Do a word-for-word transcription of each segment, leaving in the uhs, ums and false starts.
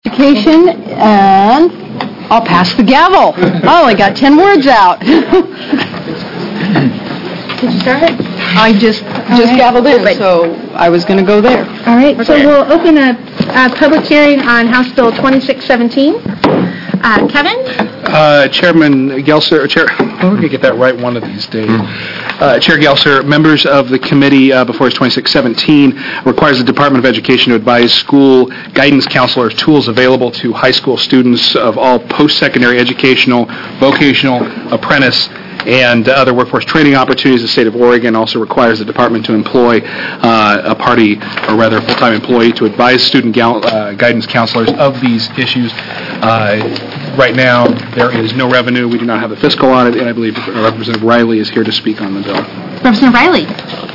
Education, and I'll pass the gavel. I only got ten words out. Did you start? I just just right. gavelled in, right. So I was going to go there. All right. Okay. So we'll open a, a public hearing on House Bill twenty-six seventeen. Uh, Kevin? Uh, Chairman Gelser, Chair, I'm going to get that right one of these days. Uh, Chair Gelser, members of the committee uh, before it's twenty-six seventeen requires the Department of Education to advise school guidance counselors tools available to high school students of all post-secondary educational, vocational, apprentice, and other workforce training opportunities. The state of Oregon also requires the department to employ uh, a party, or rather a full-time employee, to advise student gal- uh, guidance counselors of these issues. Uh, right now, there is no revenue. We do not have the fiscal audit, and I believe Representative Riley is here to speak on the bill. Representative Riley.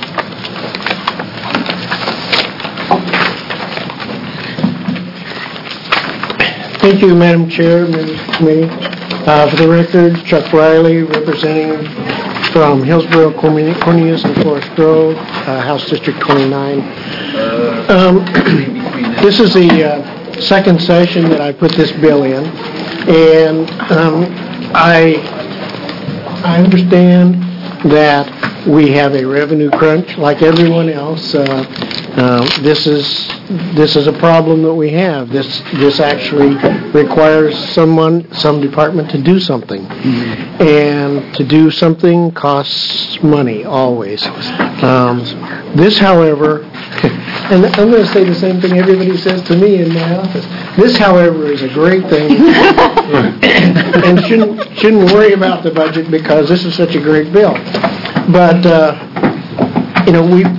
Thank you, Madam Chair, members of the committee. Uh, for the record, Chuck Riley, representing from Hillsborough, Cornelius, and Forest Grove, uh, House District twenty-nine. Um, this is the uh, second session that I put this bill in, and um, I I understand that we have a revenue crunch like everyone else. Uh, uh, this is this is a problem that we have. This this actually requires someone, some department to do something, mm-hmm. and to do something costs money always. Um, this, however, and I'm going to say the same thing everybody says to me in my office. This, however, is a great thing, and shouldn't shouldn't worry about the budget because this is such a great bill. But uh, you know, we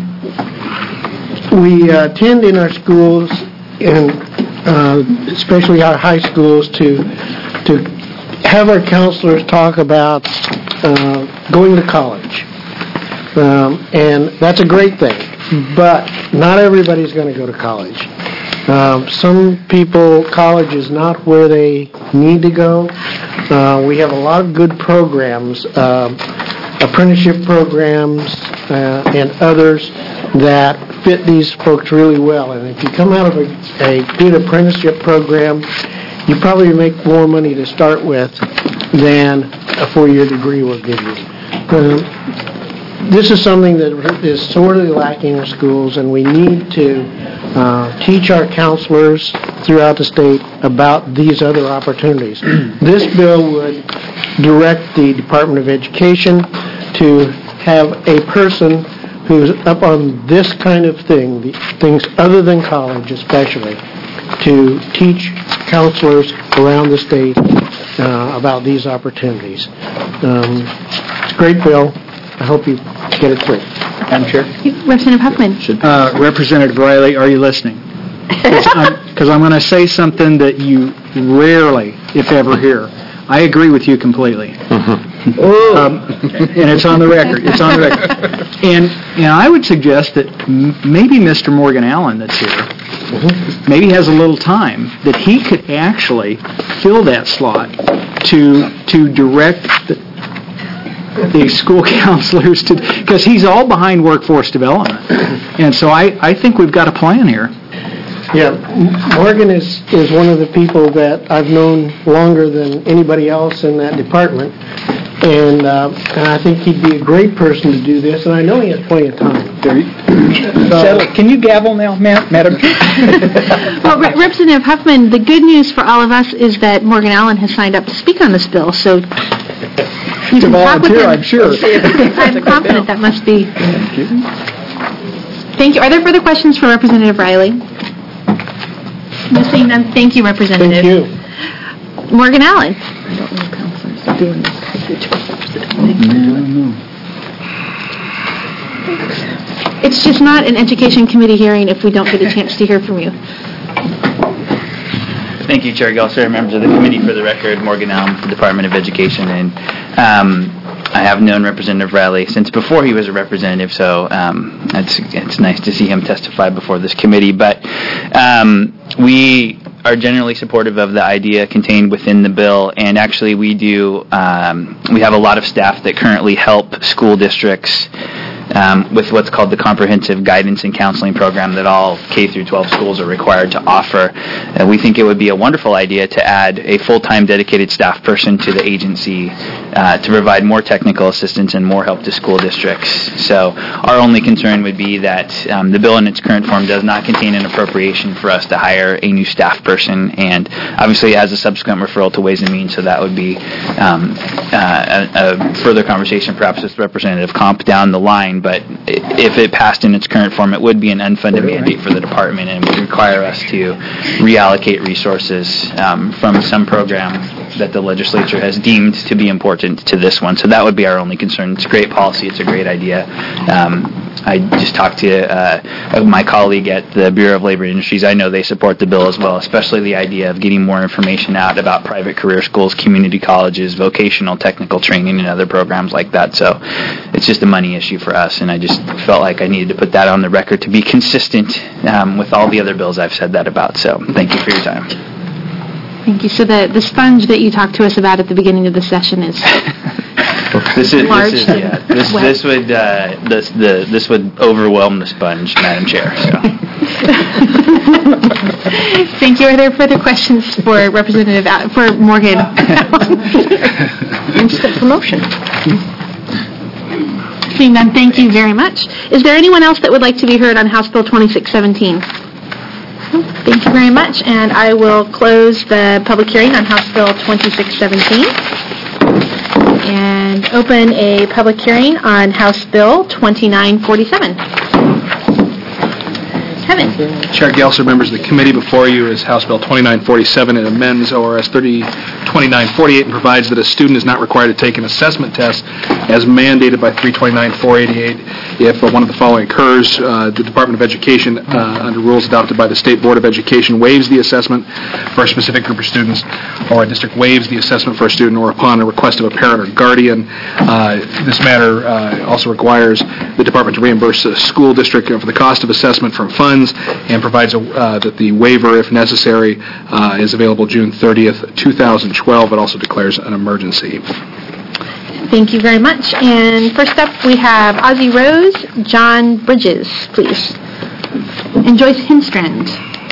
we uh, tend in our schools, and uh, especially our high schools, to to have our counselors talk about uh, going to college, um, and that's a great thing. But not everybody's going to go to college. Um, some people, college is not where they need to go. Uh, we have a lot of good programs, uh, apprenticeship programs, uh, and others that fit these folks really well. And if you come out of a, a good apprenticeship program, you probably make more money to start with than a four-year degree will give you. Uh, This is something that is sorely lacking in schools, and we need to uh, teach our counselors throughout the state about these other opportunities. This bill would direct the Department of Education to have a person who's up on this kind of thing, the things other than college especially, to teach counselors around the state uh, about these opportunities. Um, it's a great bill. I hope you get it through. Madam Chair? Representative Huffman. Uh, Representative Riley, are you listening? Because I'm, I'm going to say something that you rarely, if ever, hear. I agree with you completely. Uh-huh. Um, and it's on the record. It's on the record. And, and I would suggest that m- maybe Mister Morgan Allen that's here uh-huh. maybe has a little time that he could actually fill that slot to to direct the, the school counselors to, because he's all behind workforce development. And so I, I think we've got a plan here. Yeah, Morgan is, is one of the people that I've known longer than anybody else in that department. And, uh, and I think he'd be a great person to do this, and I know he has plenty of time. So, can you gavel now, Madam Chair? Well, Re- Representative Huffman, the good news for all of us is that Morgan Allen has signed up to speak on this bill, so you can talk with him. I'm sure. I'm confident that must be. Thank you. Thank you. Are there further questions for Representative Riley? No, seeing none. Thank you, Representative. Thank you. Morgan Allen. I don't know counselors are doing this. It's just not an education committee hearing if we don't get a chance to hear from you. Thank you, Chair Gelser, members of the committee. For the record, Morgan Allen with the Department of Education, and um, I have known Representative Riley since before he was a representative, so um, it's, it's nice to see him testify before this committee. But um, we are generally supportive of the idea contained within the bill, and actually we do, um, we have a lot of staff that currently help school districts um, with what's called the Comprehensive Guidance and Counseling Program that all K through twelve schools are required to offer. Uh, we think it would be a wonderful idea to add a full-time dedicated staff person to the agency uh, to provide more technical assistance and more help to school districts. So our only concern would be that um, the bill in its current form does not contain an appropriation for us to hire a new staff person, and obviously it has a subsequent referral to Ways and Means, so that would be um, uh, a, a further conversation perhaps with Representative Comp down the line, but if it passed in its current form, it would be an unfunded mandate for the department and would require us to reallocate resources um, from some program that the legislature has deemed to be important to this one. So that would be our only concern. It's a great policy. It's a great idea. Um, I just talked to uh, my colleague at the Bureau of Labor and Industries. I know they support the bill as well, especially the idea of getting more information out about private career schools, community colleges, vocational technical training, and other programs like that. So it's just a money issue for us, and I just felt like I needed to put that on the record to be consistent um, with all the other bills I've said that about. So thank you for your time. Thank you. So the, the sponge that you talked to us about at the beginning of the session is this is large. This is, yeah, this, this would uh, this the this would overwhelm the sponge, Madam Chair. So. Thank you. Are there further questions for Representative Al- for Morgan? Instant promotion. Seeing none, thank you very much. Is there anyone else that would like to be heard on House Bill twenty-six seventeen? Thank you very much, and I will close the public hearing on House Bill twenty-six seventeen and open a public hearing on House Bill twenty-nine forty-seven. Kevin. Chair Gelser, members of the committee, before you is House Bill twenty-nine forty-seven. It amends O R S thirty twenty-nine forty-eight and provides that a student is not required to take an assessment test as mandated by three twenty-nine four eighty-eight if uh, one of the following occurs. Uh, the Department of Education, uh, under rules adopted by the State Board of Education, waives the assessment for a specific group of students, or a district waives the assessment for a student, or upon a request of a parent or guardian. Uh, this matter uh, also requires the department to reimburse a school district for the cost of assessment from funds, and provides a, uh, that the waiver, if necessary, uh, is available June thirtieth, two thousand twelve. It also declares an emergency. Thank you very much. And first up, we have Ozzie Rose, John Bridges, please, and Joyce Hinstrand.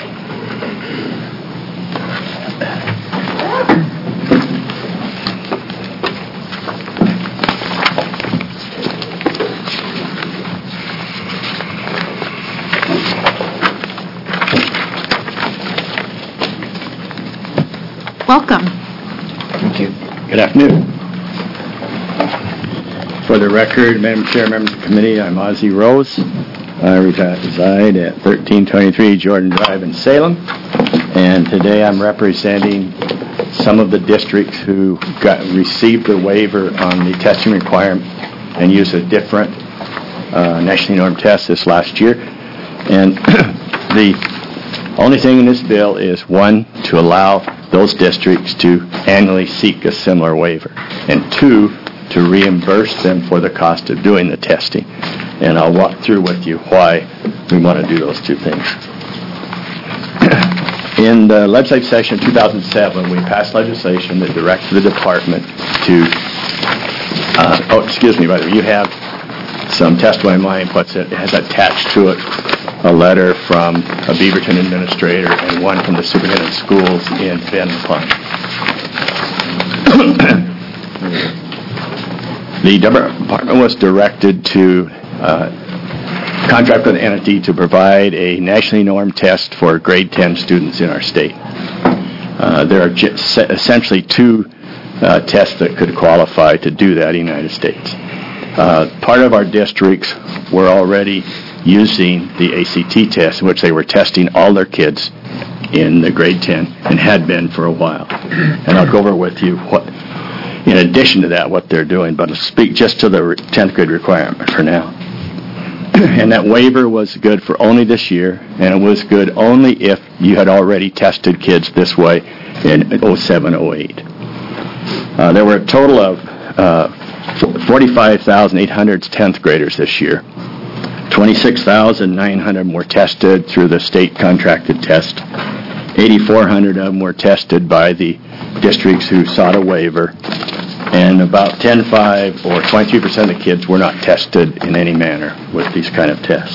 Welcome. Thank you. Good afternoon. For the record, Madam Chair, members of the committee, I'm Ozzie Rose. I reside at thirteen twenty-three Jordan Drive in Salem, and today I'm representing some of the districts who got received the waiver on the testing requirement and used a different uh, nationally normed test this last year. And the only thing in this bill is, one, to allow those districts to annually seek a similar waiver, and two, to reimburse them for the cost of doing the testing. And I'll walk through with you why we want to do those two things. In the legislative session of two thousand seven, we passed legislation that directed the department to, uh, oh, excuse me, by the way, you have some testimony in mine, but it has attached to it a letter from a Beaverton administrator and one from the superintendent of schools in Bend Pine. The department was directed to uh, contract with an entity to provide a nationally normed test for grade ten students in our state. Uh, there are j- essentially two uh, tests that could qualify to do that in the United States. Uh, part of our districts were already using the A C T test, in which they were testing all their kids in the grade ten and had been for a while. And I'll go over with you what, in addition to that, what they're doing, but I'll speak just to the tenth grade requirement for now. And that waiver was good for only this year, and it was good only if you had already tested kids this way in oh seven oh eight. Uh, there were a total of uh, forty-five thousand eight hundred tenth graders this year. twenty-six thousand nine hundred were tested through the state contracted test. eighty-four hundred of them were tested by the districts who sought a waiver. and about ten point five or twenty-three percent of the kids were not tested in any manner with these kind of tests.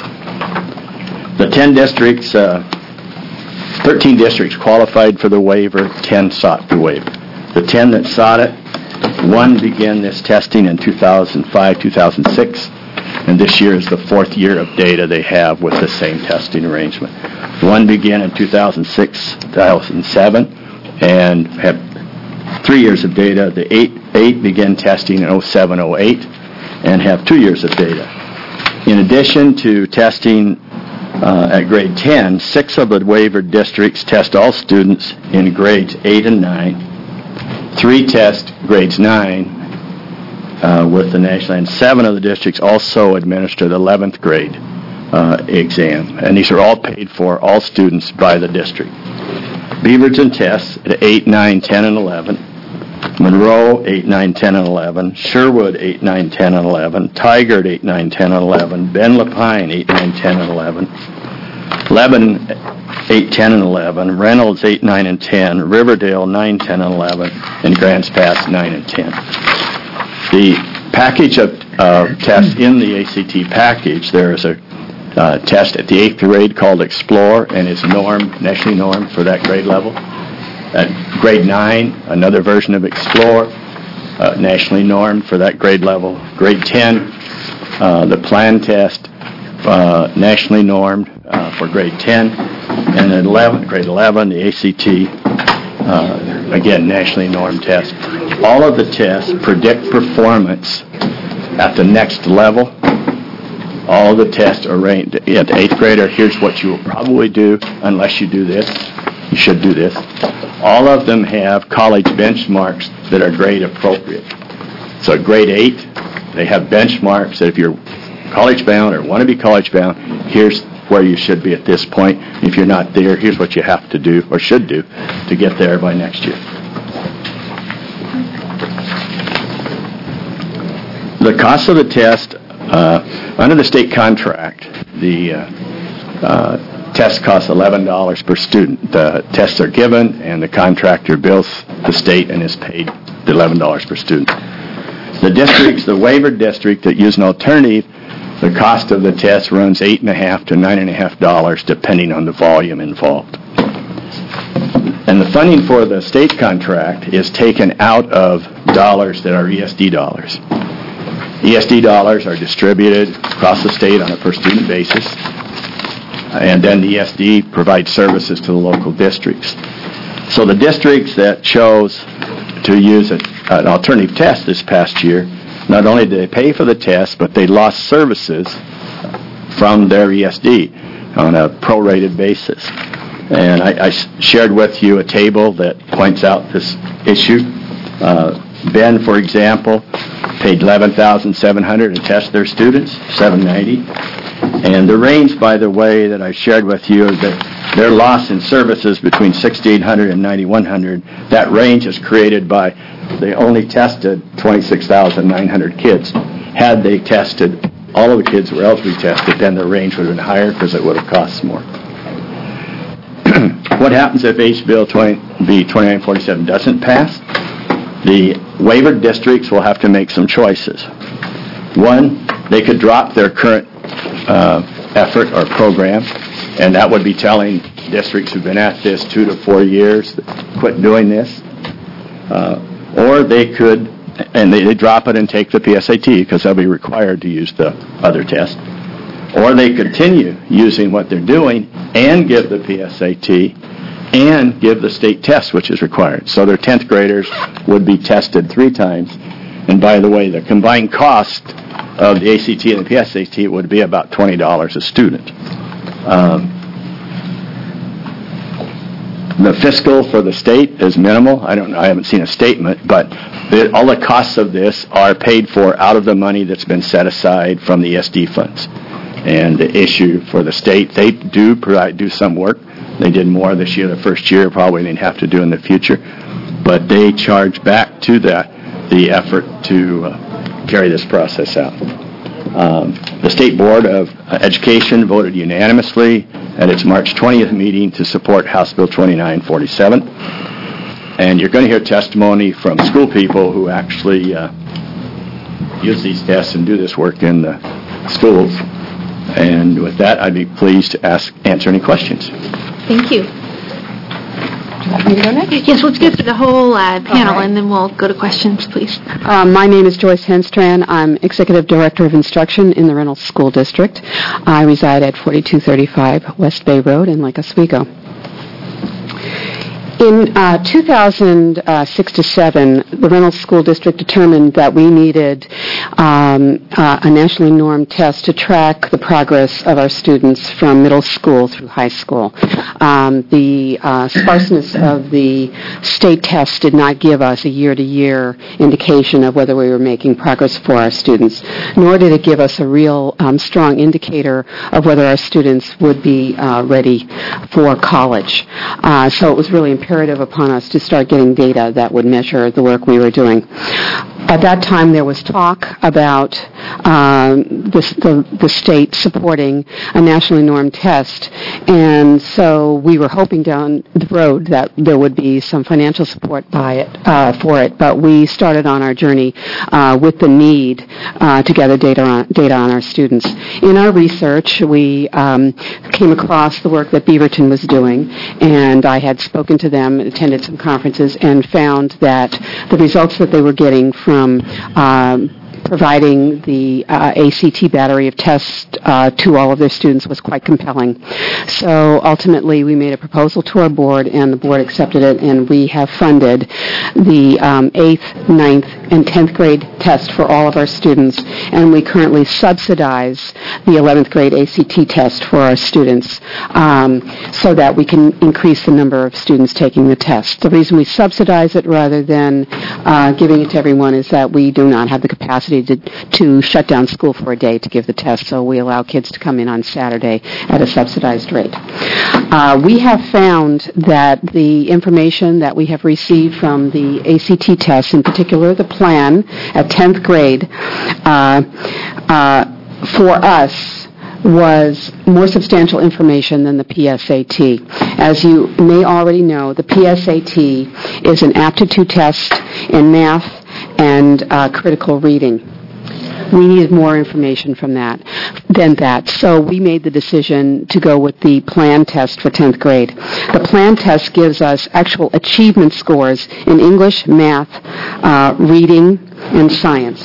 The ten districts, uh, thirteen districts qualified for the waiver, ten sought the waiver. The ten that sought it, one began this testing in two thousand five, two thousand six, and this year is the fourth year of data they have with the same testing arrangement. One began in two thousand six, two thousand seven, and have three years of data. The eight, eight began testing in oh seven, oh eight, and have two years of data. In addition to testing uh, at grade ten, six of the waiver districts test all students in grades eight and nine. Three test grades nine uh, with the national, and seven of the districts also administer the eleventh grade uh, exam. And these are all paid for, all students, by the district. Beaverton tests at eight, nine, ten, and eleven. Monroe, eight, nine, ten, and eleven. Sherwood, eight, nine, ten, and eleven. Tigard, eight, nine, ten, and eleven. Ben Lapine, eight, nine, ten, and eleven. Lebanon, eight, ten, and eleven. Reynolds, eight, nine, and ten. Riverdale, nine, ten, and eleven. And Grants Pass, nine, and ten. The package of uh, tests in the A C T package, there is a uh, test at the eighth grade called Explore, and it's norm, nationally normed for that grade level. At grade nine, another version of Explore, uh, nationally normed for that grade level. Grade ten, uh, the plan test, uh, nationally normed uh, for grade ten. And at eleven, grade eleven, the A C T, uh, again, nationally normed test. All of the tests predict performance at the next level. All the tests are ranked at the eighth grader. Here's what you will probably do unless you do this. You should do this. All of them have college benchmarks that are grade appropriate. So at grade eight, they have benchmarks that if you're college bound or want to be college bound, here's where you should be at this point. If you're not there, here's what you have to do or should do to get there by next year. The cost of the test, uh, under the state contract, the uh, uh, test costs eleven dollars per student. The tests are given and the contractor bills the state and is paid the eleven dollars per student. The districts, the waiver district that use an alternative, the cost of the test runs eight and a half to nine and a half dollars, depending on the volume involved. And the funding for the state contract is taken out of dollars that are E S D dollars. E S D dollars are distributed across the state on a per-student basis, and then the E S D provides services to the local districts. So the districts that chose to use a, an alternative test this past year, not only did they pay for the test, but they lost services from their E S D on a prorated basis. And I, I shared with you a table that points out this issue. Uh, Ben, for example, paid eleven thousand seven hundred dollars to test their students, seven hundred ninety dollars. And the range, by the way, that I shared with you is that their loss in services between six thousand eight hundred dollars and nine thousand one hundred dollars, that range is created by they only tested twenty-six thousand nine hundred kids. Had they tested all of the kids who were eligible to be tested, then the range would have been higher because it would have cost more. What happens if H Bill B twenty-nine forty-seven doesn't pass? The waiver districts will have to make some choices. One, they could drop their current uh, effort or program, and that would be telling districts who've been at this two to four years, quit doing this. Uh, or they could, and they, they drop it and take the P S A T because they'll be required to use the other test. Or they continue using what they're doing and give the P S A T and give the state test, which is required. So their tenth graders would be tested three times. And by the way, the combined cost of the A C T and the P S A T would be about twenty dollars a student. Um, the fiscal for the state is minimal. I don't know. I haven't seen a statement, but the, all the costs of this are paid for out of the money that's been set aside from the E S D funds. And the issue for the state, they do provide, do some work. They did more this year, the first year, probably they'd have to do in the future. But they charge back to that the effort to uh, carry this process out. Um, the State Board of Education voted unanimously at its March twentieth meeting to support House Bill twenty-nine forty-seven. and you're going to hear testimony from school people who actually uh, use these tests and do this work in the schools. And with that, I'd be pleased to ask, answer any questions. Thank you. Do you want me to go next? Yes, let's go through the whole uh, panel, right. and then we'll go to questions, please. Um, my name is Joyce Henstrand. I'm Executive Director of Instruction in the Reynolds School District. I reside at forty-two thirty-five West Bay Road in Lake Oswego. In uh, two thousand six to seven, the Reynolds School District determined that we needed um, uh, a nationally normed test to track the progress of our students from middle school through high school. Um, the uh, sparseness of the state tests did not give us a year-to-year indication of whether we were making progress for our students, nor did it give us a real um, strong indicator of whether our students would be uh, ready for college. Uh, so it was really imperative upon us to start getting data that would measure the work we were doing. At that time, there was talk about um, the, the, the state supporting a nationally normed test, and so we were hoping down the road that there would be some financial support by it, uh, for it, but we started on our journey uh, with the need uh, to gather data on, data on our students. In our research, we um, came across the work that Beaverton was doing, and I had spoken to them, attended some conferences, and found that the results that they were getting from um, providing the uh, A C T battery of tests uh, to all of their students was quite compelling. So ultimately, we made a proposal to our board, and the board accepted it, and we have funded the um, eighth, ninth, and tenth grade test for all of our students, and we currently subsidize the eleventh grade A C T test for our students um, so that we can increase the number of students taking the test. The reason we subsidize it rather than uh, giving it to everyone is that we do not have the capacity to, to shut down school for a day to give the test, so we allow kids to come in on Saturday at a subsidized rate. Uh, we have found that the information that we have received from the A C T tests, in particular the plan at tenth grade, uh, uh, for us was more substantial information than the P S A T. As you may already know, the P S A T is an aptitude test in math and uh, critical reading. We needed more information from that than that, so we made the decision to go with the PLAN test for tenth grade. The PLAN test gives us actual achievement scores in English, math, uh, reading, and science.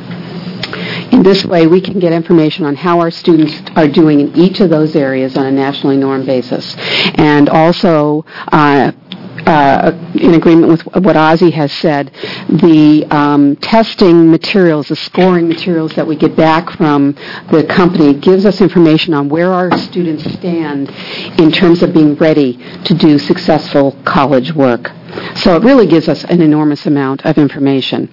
In this way, we can get information on how our students are doing in each of those areas on a nationally normed basis, and also uh, Uh, in agreement with what Ozzy has said, the um, testing materials, the scoring materials that we get back from the company gives us information on where our students stand in terms of being ready to do successful college work. So it really gives us an enormous amount of information.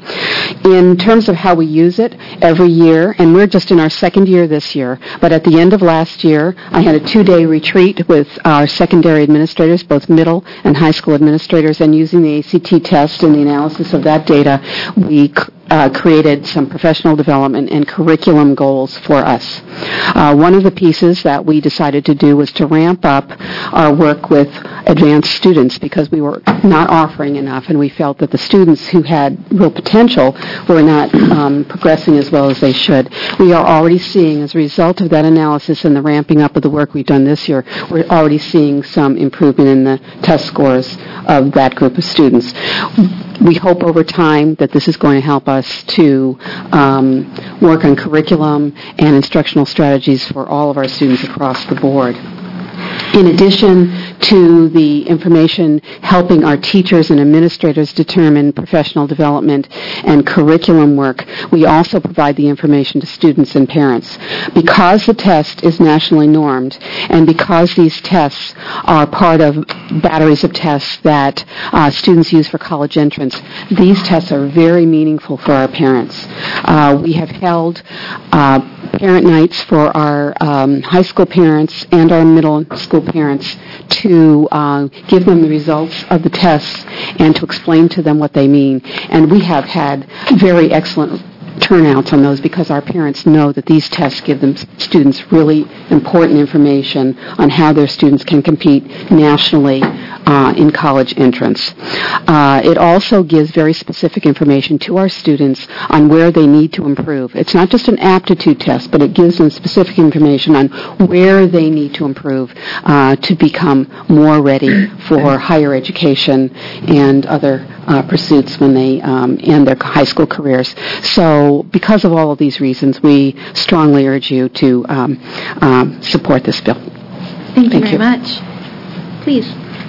In terms of how we use it, every year, and we're just in our second year this year, but at the end of last year, I had a two-day retreat with our secondary administrators, both middle and high school administrators, and using the A C T test and the analysis of that data, we Uh, created some professional development and curriculum goals for us. Uh, one of the pieces that we decided to do was to ramp up our work with advanced students because we were not offering enough, and we felt that the students who had real potential were not um, progressing as well as they should. We are already seeing, as a result of that analysis and the ramping up of the work we've done this year, we're already seeing some improvement in the test scores of that group of students. We hope over time that this is going to help us to um, work on curriculum and instructional strategies for all of our students across the board. In addition to the information helping our teachers and administrators determine professional development and curriculum work, we also provide the information to students and parents. Because the test is nationally normed, and because these tests are part of batteries of tests that uh, students use for college entrance, these tests are very meaningful for our parents. Uh, we have held uh, parent nights for our um, high school parents and our middle school parents to uh, give them the results of the tests and to explain to them what they mean. And we have had very excellent turnouts on those because our parents know that these tests give them students really important information on how their students can compete nationally uh, in college entrance. Uh, it also gives very specific information to our students on where they need to improve. It's not just an aptitude test, but it gives them specific information on where they need to improve uh, to become more ready for higher education and other uh, pursuits when they um, end their high school careers. So because of all of these reasons, we strongly urge you to um, um, support this bill. Thank you Thank very you. much. Please.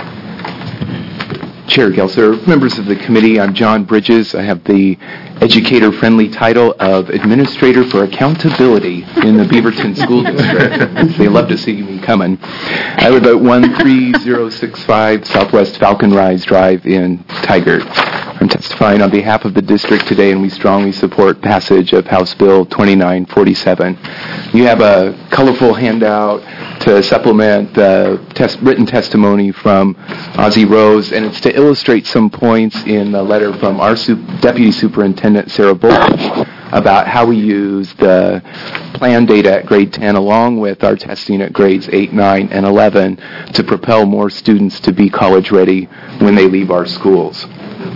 Chair Gelser, members of the committee, I'm John Bridges. I have the educator-friendly title of Administrator for Accountability in the Beaverton School District. They love to see me coming. I live at one three zero six five Southwest Falcon Rise Drive in Tigard. I'm testifying on behalf of the district today, and we strongly support passage of House Bill twenty-nine forty-seven. You have a colorful handout to supplement the test, written testimony from Ozzie Rose, and it's to illustrate some points in the letter from our su- Deputy Superintendent, Sarah Bullock, about how we use the plan data at grade ten along with our testing at grades eight, nine, and eleven to propel more students to be college ready when they leave our schools.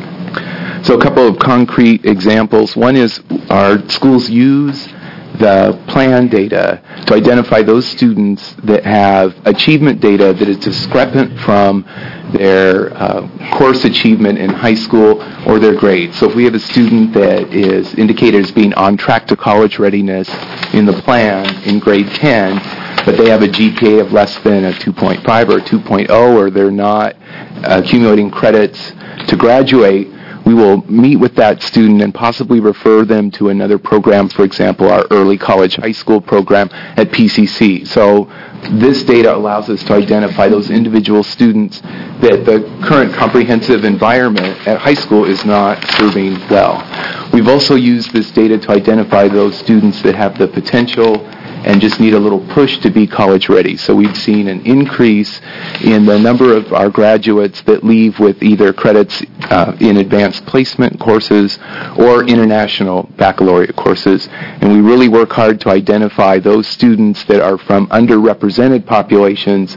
So a couple of concrete examples. One is our schools use the plan data to identify those students that have achievement data that is discrepant from their uh, course achievement in high school or their grades. So if we have a student that is indicated as being on track to college readiness in the plan in grade ten, but they have a G P A of less than a two point five or a two point oh, or they're not accumulating credits to graduate, we will meet with that student and possibly refer them to another program, for example, our early college high school program at P C C. So this data allows us to identify those individual students that the current comprehensive environment at high school is not serving well. We've also used this data to identify those students that have the potential and just need a little push to be college ready. So we've seen an increase in the number of our graduates that leave with either credits uh, in advanced placement courses or international baccalaureate courses. And we really work hard to identify those students that are from underrepresented populations,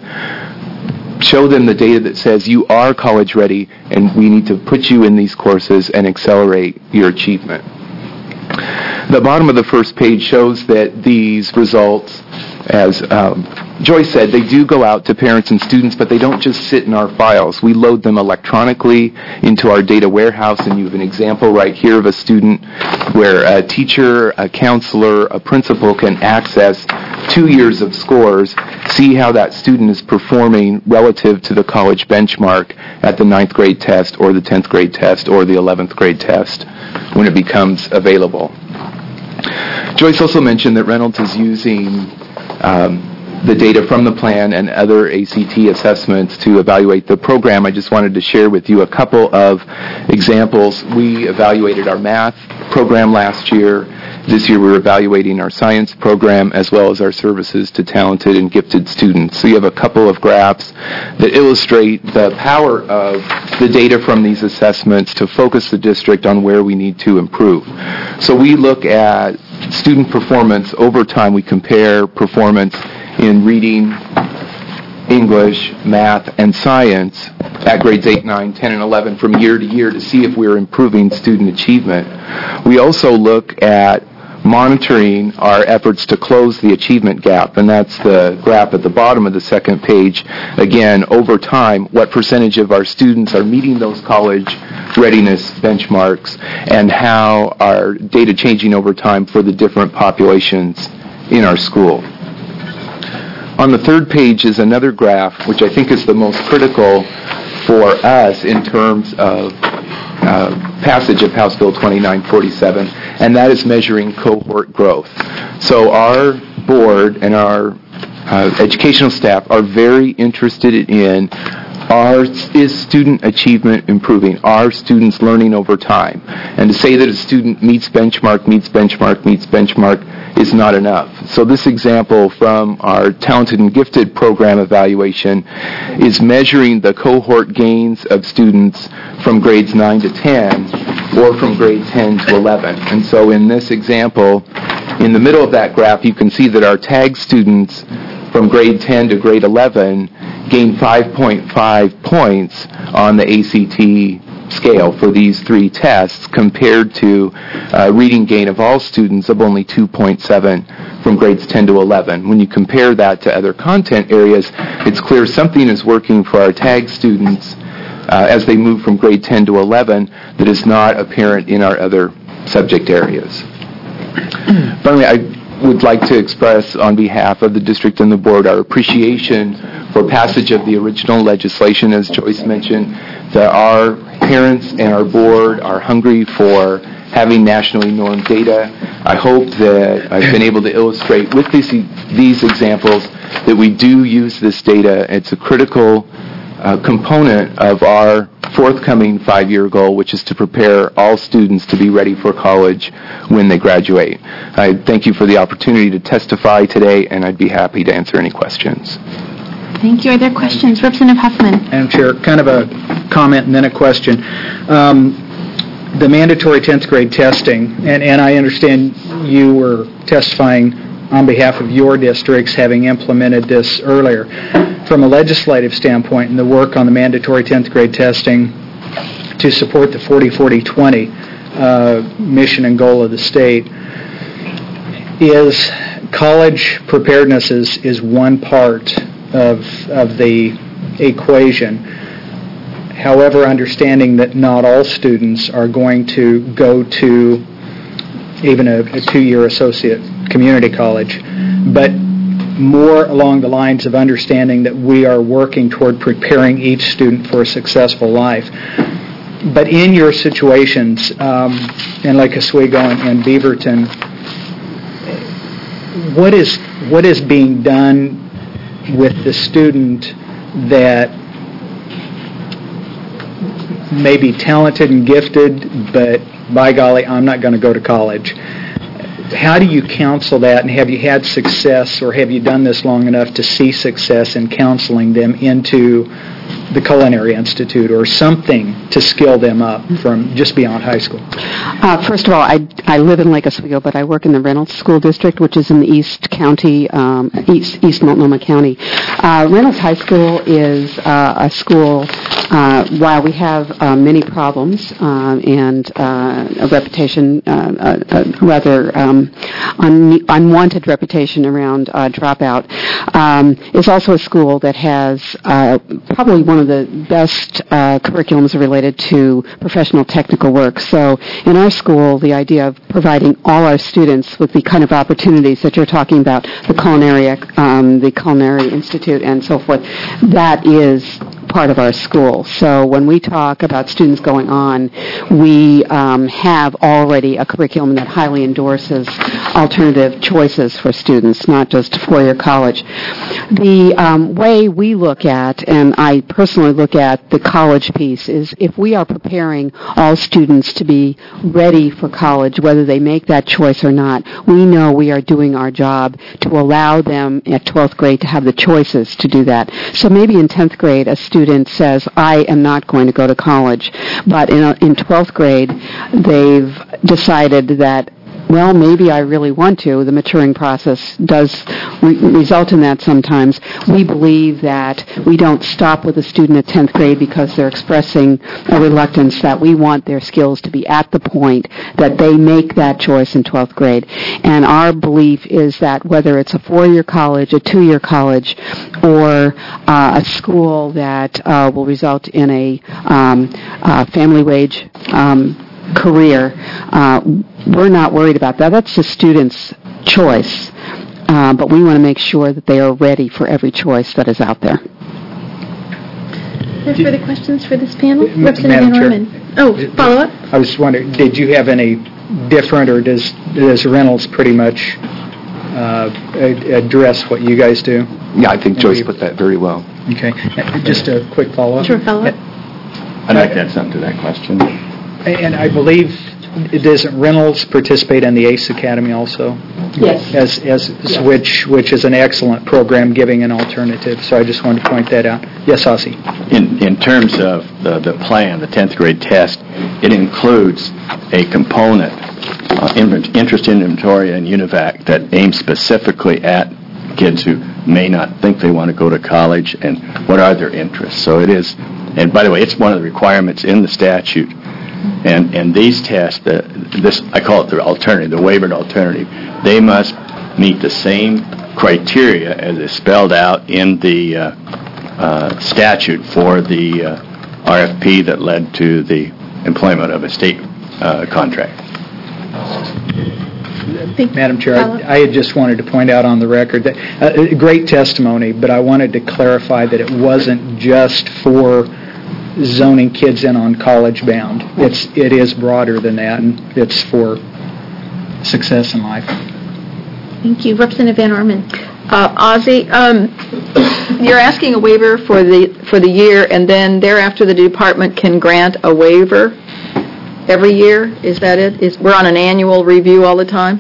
show them the data that says you are college ready and we need to put you in these courses and accelerate your achievement. The bottom of the first page shows that these results, as um, Joyce said, they do go out to parents and students, but they don't just sit in our files. We load them electronically into our data warehouse, and you have an example right here of a student where a teacher, a counselor, a principal can access two years of scores, see how that student is performing relative to the college benchmark at the ninth grade test or the tenth grade test or the eleventh grade test when it becomes available. Joyce also mentioned that Reynolds is using um, the data from the plan and other A C T assessments to evaluate the program. I just wanted to share with you a couple of examples. We evaluated our math program last year. This year we're evaluating our science program as well as our services to talented and gifted students. So you have a couple of graphs that illustrate the power of the data from these assessments to focus the district on where we need to improve. So we look at student performance over time. We compare performance in reading, English, math, and science at grades eight, nine, ten, and eleven from year to year to see if we're improving student achievement. We also look at monitoring our efforts to close the achievement gap, and that's the graph at the bottom of the second page. Again, over time, what percentage of our students are meeting those college readiness benchmarks and how are data changing over time for the different populations in our school. On the third page is another graph, which I think is the most critical for us in terms of uh, passage of House Bill twenty-nine forty-seven, and that is measuring cohort growth. So our board and our uh, educational staff are very interested in Are, is student achievement improving? Are students learning over time? And to say that a student meets benchmark, meets benchmark, meets benchmark is not enough. So this example from our Talented and Gifted program evaluation is measuring the cohort gains of students from grades nine to ten or from grade ten to eleven. And so in this example, in the middle of that graph, you can see that our tag students from grade ten to grade eleven gained five point five points on the A C T scale for these three tests compared to uh, reading gain of all students of only two point seven from grades ten to eleven. When you compare that to other content areas, it's clear something is working for our TAG students uh, as they move from grade ten to eleven that is not apparent in our other subject areas. Finally, I would like to express on behalf of the district and the board our appreciation for passage of the original legislation, as Joyce mentioned, that our parents and our board are hungry for having nationally normed data. I hope that I've been able to illustrate with these, these examples that we do use this data. It's a critical uh, component of our forthcoming five-year goal, which is to prepare all students to be ready for college when they graduate. I thank you for the opportunity to testify today, and I'd be happy to answer any questions. Thank you. Are there questions? Representative Huffman. Madam Chair, kind of a comment and then a question. Um, the mandatory tenth grade testing, and, and I understand you were testifying on behalf of your districts having implemented this earlier. From a legislative standpoint, and the work on the mandatory tenth grade testing to support the forty forty twenty uh, mission and goal of the state, is college preparedness is, is one part of, of the equation. However, understanding that not all students are going to go to even a, a two-year associate community college, but more along the lines of understanding that we are working toward preparing each student for a successful life. But in your situations, um, in Lake Oswego and, and Beaverton, what is what is being done with the student that may be talented and gifted, but by golly, I'm not going to go to college? How do you counsel that, and have you had success, or have you done this long enough to see success in counseling them into the Culinary Institute or something to skill them up from just beyond high school? Uh, first of all, I, I live in Lake Oswego, but I work in the Reynolds School District, which is in the East County, um, East, East Multnomah County. Uh, Reynolds High School is uh, a school, uh, while we have uh, many problems uh, and uh, a reputation, uh, a, a rather um, un- unwanted reputation around uh, dropout, um, it's also a school that has uh, probably one of the best uh, curriculums related to professional technical work. So in our school, the idea of providing all our students with the kind of opportunities that you're talking about, the culinary, um, the Culinary Institute and so forth, that is part of our school. So when we talk about students going on, we um, have already a curriculum that highly endorses alternative choices for students, not just four-year college. The um, way we look at, and I personally look at the college piece, is if we are preparing all students to be ready for college, whether they make that choice or not, we know we are doing our job to allow them at twelfth grade to have the choices to do that. So maybe in tenth grade, a student says, I am not going to go to college, but in, a, in twelfth grade, they've decided that, well, maybe I really want to. The maturing process does re- result in that sometimes. We believe that we don't stop with a student at tenth grade because they're expressing a reluctance, that we want their skills to be at the point that they make that choice in twelfth grade. And our belief is that whether it's a four-year college, a two-year college, or uh, a school that uh, will result in a um, uh, family wage um career, uh, we're not worried about that. That's the student's choice, uh, but we want to make sure that they are ready for every choice that is out there. Are there further questions for this panel? M- Representative Madam Chair. Norman. Oh, follow-up? I was wondering, did you have any different, or does, does Reynolds pretty much uh, a- address what you guys do? Yeah, I think Joyce put that very well. Okay. Uh, Just a quick follow-up. Sure, follow-up. I'd like to add something to that question. And I believe, doesn't Reynolds participate in the ACE Academy also? Yes. As, as Yes. which which is an excellent program giving an alternative. So I just wanted to point that out. Yes, Ossie. In in terms of the, the plan, the tenth grade test, it includes a component, uh, in- interest inventory and UNIVAC, that aims specifically at kids who may not think they want to go to college, and what are their interests. So it is, and by the way, it's one of the requirements in the statute. And and these tests, the, this I call it the alternative, the waivered alternative, they must meet the same criteria as is spelled out in the uh, uh, statute for the uh, R F P that led to the employment of a state uh, contract. Madam Chair, I, I had just wanted to point out on the record that uh, great testimony, but I wanted to clarify that it wasn't just for zoning kids in on college bound. It's it is broader than that, and it's for success in life. Thank you. Representative Van Orman. Uh, Ozzie, um, you're asking a waiver for the for the year, and then thereafter the department can grant a waiver every year. Is that it? Is we're on an annual review all the time?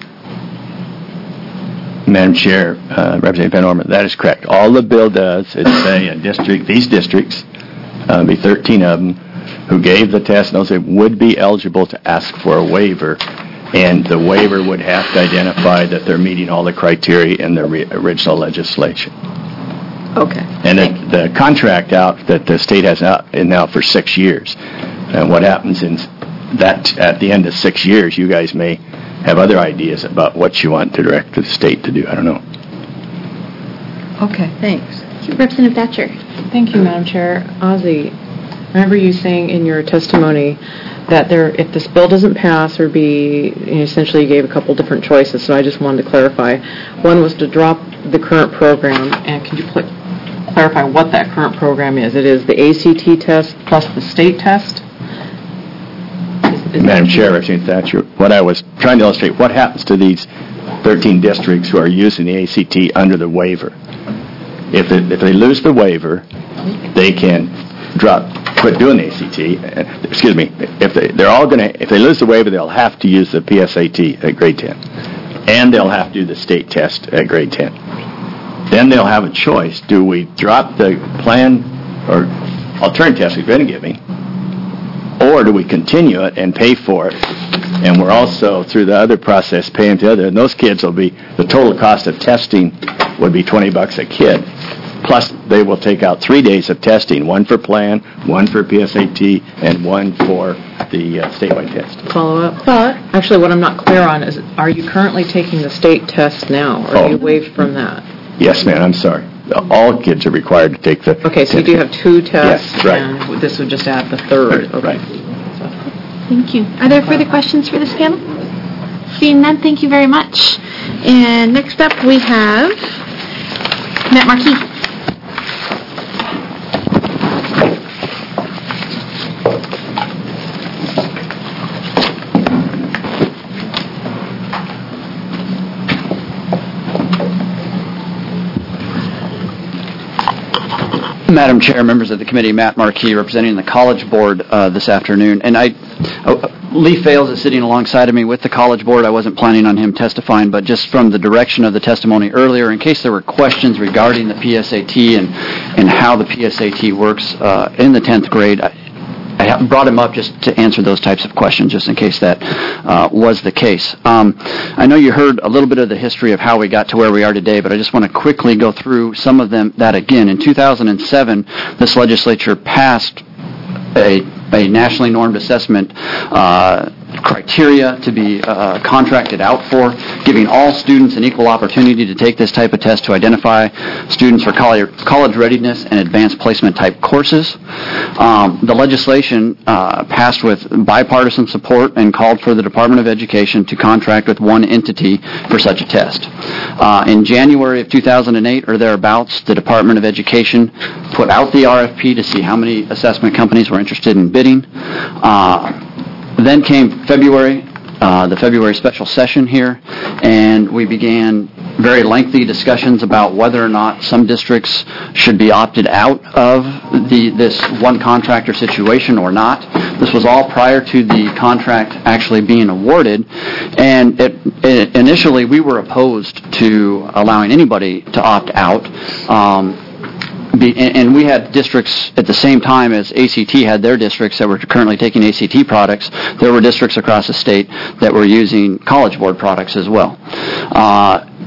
Madam Chair, uh, Representative Van Orman, that is correct. All the bill does is say a district, these districts, uh, be thirteen of them, who gave the test, those that would be eligible to ask for a waiver, and the waiver would have to identify that they're meeting all the criteria in the re- original legislation. Okay. And it, the contract out that the state has now, now for six years. And what happens in that at the end of six years, you guys may have other ideas about what you want to direct the state to do. I don't know. Okay, thanks. Representative Thatcher. Thank you, Madam Chair. Ozzie, I remember you saying in your testimony that there, if this bill doesn't pass or be, you know, essentially you gave a couple different choices, so I just wanted to clarify. One was to drop the current program, and could you pl- clarify what that current program is? It is the A C T test plus the state test? Is, is Madam Chair, Representative Thatcher, what I was trying to illustrate, what happens to these thirteen districts who are using the A C T under the waiver? If, it, if they lose the waiver, they can drop, quit doing the A C T. Uh, excuse me. If they, they're all going to, if they lose the waiver, they'll have to use the P S A T at grade ten, and they'll have to do the state test at grade ten. Then they'll have a choice: do we drop the plan or alternative test we've been giving, or do we continue it and pay for it? And we're also through the other process paying the other. And those kids will be, the total cost of testing would be twenty bucks a kid. Plus, they will take out three days of testing, one for plan, one for P S A T, and one for the uh, statewide test. Follow up? But actually, what I'm not clear on is, are you currently taking the state test now, or Oh. are you waived from that? Yes, ma'am, I'm sorry. All kids are required to take the Okay, so you do have two tests, Yes, right. and this would just add the third. Okay. Right. Thank you. Are there further questions for this panel? Seeing none, thank you very much. And next up, we have Matt Markey. Madam Chair, members of the committee, Matt Markey, representing the College Board uh, this afternoon. And I, uh, Lee Fales is sitting alongside of me with the College Board. I wasn't planning on him testifying, but just from the direction of the testimony earlier, in case there were questions regarding the P S A T and, and how the P S A T works uh, in the tenth grade, I, I brought him up just to answer those types of questions, just in case that uh, was the case. Um, I know you heard a little bit of the history of how we got to where we are today, but I just want to quickly go through some of them. That again, in two thousand seven, this legislature passed a, a nationally normed assessment uh, criteria to be uh, contracted out for, giving all students an equal opportunity to take this type of test to identify students for college, college readiness and advanced placement type courses. Um, the legislation uh, passed with bipartisan support and called for the Department of Education to contract with one entity for such a test. Uh, in January of two thousand eight or thereabouts, the Department of Education put out the R F P to see how many assessment companies were interested in bidding. Uh, Then came February, uh, the February special session here, and we began very lengthy discussions about whether or not some districts should be opted out of the this one contractor situation or not. This was all prior to the contract actually being awarded, and it, it, initially we were opposed to allowing anybody to opt out. Um, Be, and we had districts at the same time as A C T had their districts that were currently taking A C T products. There were districts across the state that were using College Board products as well. Uh,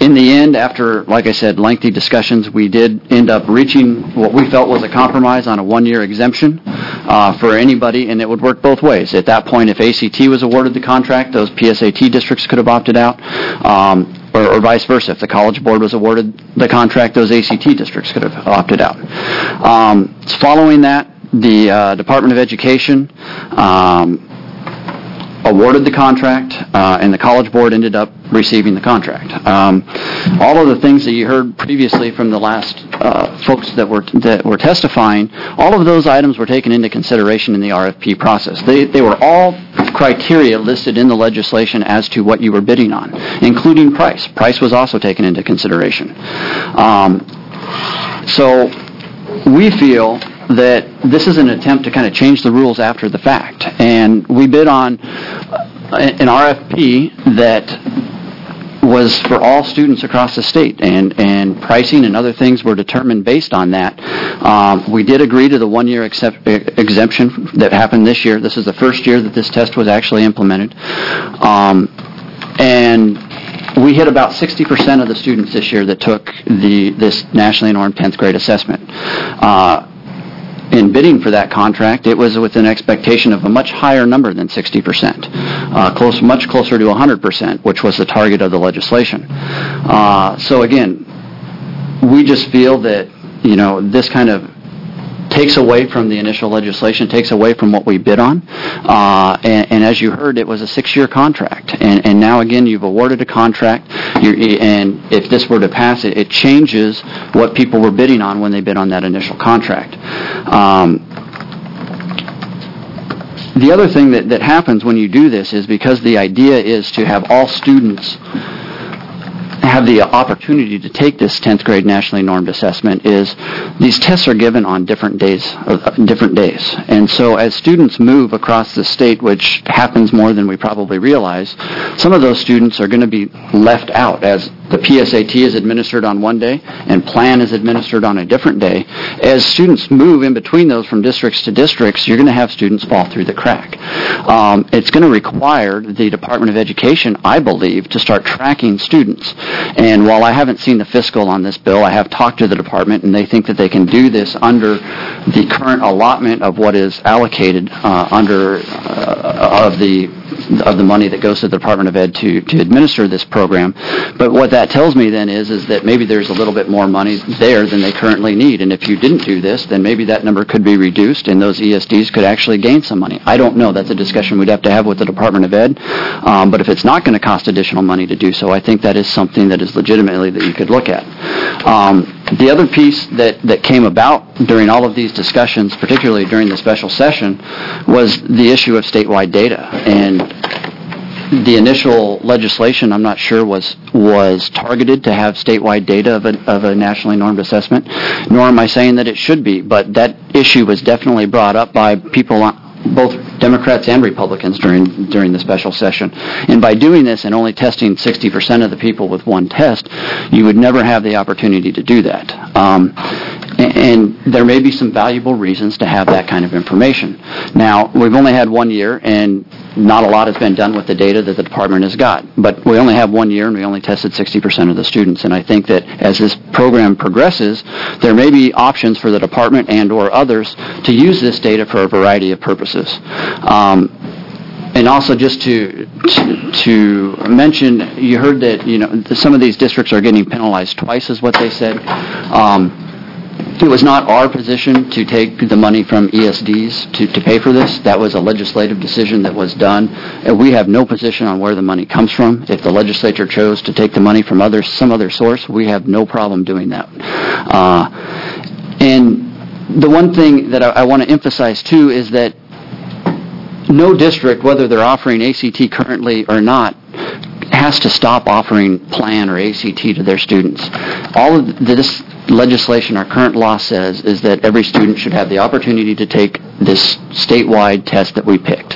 in the end, after, like I said, lengthy discussions, we did end up reaching what we felt was a compromise on a one-year exemption uh, for anybody, and it would work both ways. At that point, if A C T was awarded the contract, those P S A T districts could have opted out, um, or, or vice versa. If the College Board was awarded the contract, those A C T districts could have opted out. Um, following that, the uh, Department of Education um, awarded the contract, uh, and the College Board ended up receiving the contract. Um, all of the things that you heard previously from the last uh, folks that were that were testifying, all of those items were taken into consideration in the R F P process. They they were all criteria listed in the legislation as to what you were bidding on, including price. Price was also taken into consideration. Um, so we feel that this is an attempt to kind of change the rules after the fact. And we bid on an R F P that was for all students across the state, and, and pricing and other things were determined based on that. Um, we did agree to the one-year accept, exemption that happened this year. This is the first year that this test was actually implemented. Um, and we hit about sixty percent of the students this year that took the this nationally normed tenth grade assessment. Uh, In bidding for that contract, it was with an expectation of a much higher number than sixty percent, uh, close, much closer to one hundred percent, which was the target of the legislation. Uh, so again, we just feel that, you know, this kind of takes away from the initial legislation, takes away from what we bid on. Uh, and, and as you heard, it was a six-year contract. And, and now, again, you've awarded a contract, you're, and if this were to pass, it, it changes what people were bidding on when they bid on that initial contract. Um, the other thing that, that happens when you do this is, because the idea is to have all students have the opportunity to take this tenth grade nationally normed assessment, is these tests are given on different days, uh, different days. And so as students move across the state, which happens more than we probably realize, some of those students are going to be left out as the P S A T is administered on one day and PLAN is administered on a different day. As students move in between those from districts to districts, you're going to have students fall through the crack. Um, it's going to require the Department of Education, I believe, to start tracking students. And while I haven't seen the fiscal on this bill, I have talked to the department, and they think that they can do this under the current allotment of what is allocated uh, under uh, of the of the money that goes to the Department of Ed to, to administer this program. But what that tells me then is, is that maybe there's a little bit more money there than they currently need. And if you didn't do this, then maybe that number could be reduced and those E S Ds could actually gain some money. I don't know. That's a discussion we'd have to have with the Department of Ed. Um, but if it's not going to cost additional money to do so, I think that is something that is legitimately that you could look at. Um, The other piece that, that came about during all of these discussions, particularly during the special session, was the issue of statewide data. And the initial legislation, I'm not sure, was was targeted to have statewide data of a, of a nationally normed assessment, nor am I saying that it should be, but that issue was definitely brought up by people on both Democrats and Republicans during during the special session. And by doing this and only testing sixty percent of the people with one test, you would never have the opportunity to do that. Um, and, and there may be some valuable reasons to have that kind of information. Now, we've only had one year, and not a lot has been done with the data that the department has got. But we only have one year, and we only tested sixty percent of the students. And I think that as this program progresses, there may be options for the department and or others to use this data for a variety of purposes. Um, and also just to, to to mention, you heard that, you know, some of these districts are getting penalized twice, is what they said. Um, It was not our position to take the money from E S Ds to, to pay for this. That was a legislative decision that was done. And we have no position on where the money comes from. If the legislature chose to take the money from other, some other source, we have no problem doing that. Uh, and the one thing that I, I want to emphasize, too, is that no district, whether they're offering A C T currently or not, has to stop offering PLAN or A C T to their students. All of this legislation, our current law says, is that every student should have the opportunity to take this statewide test that we picked.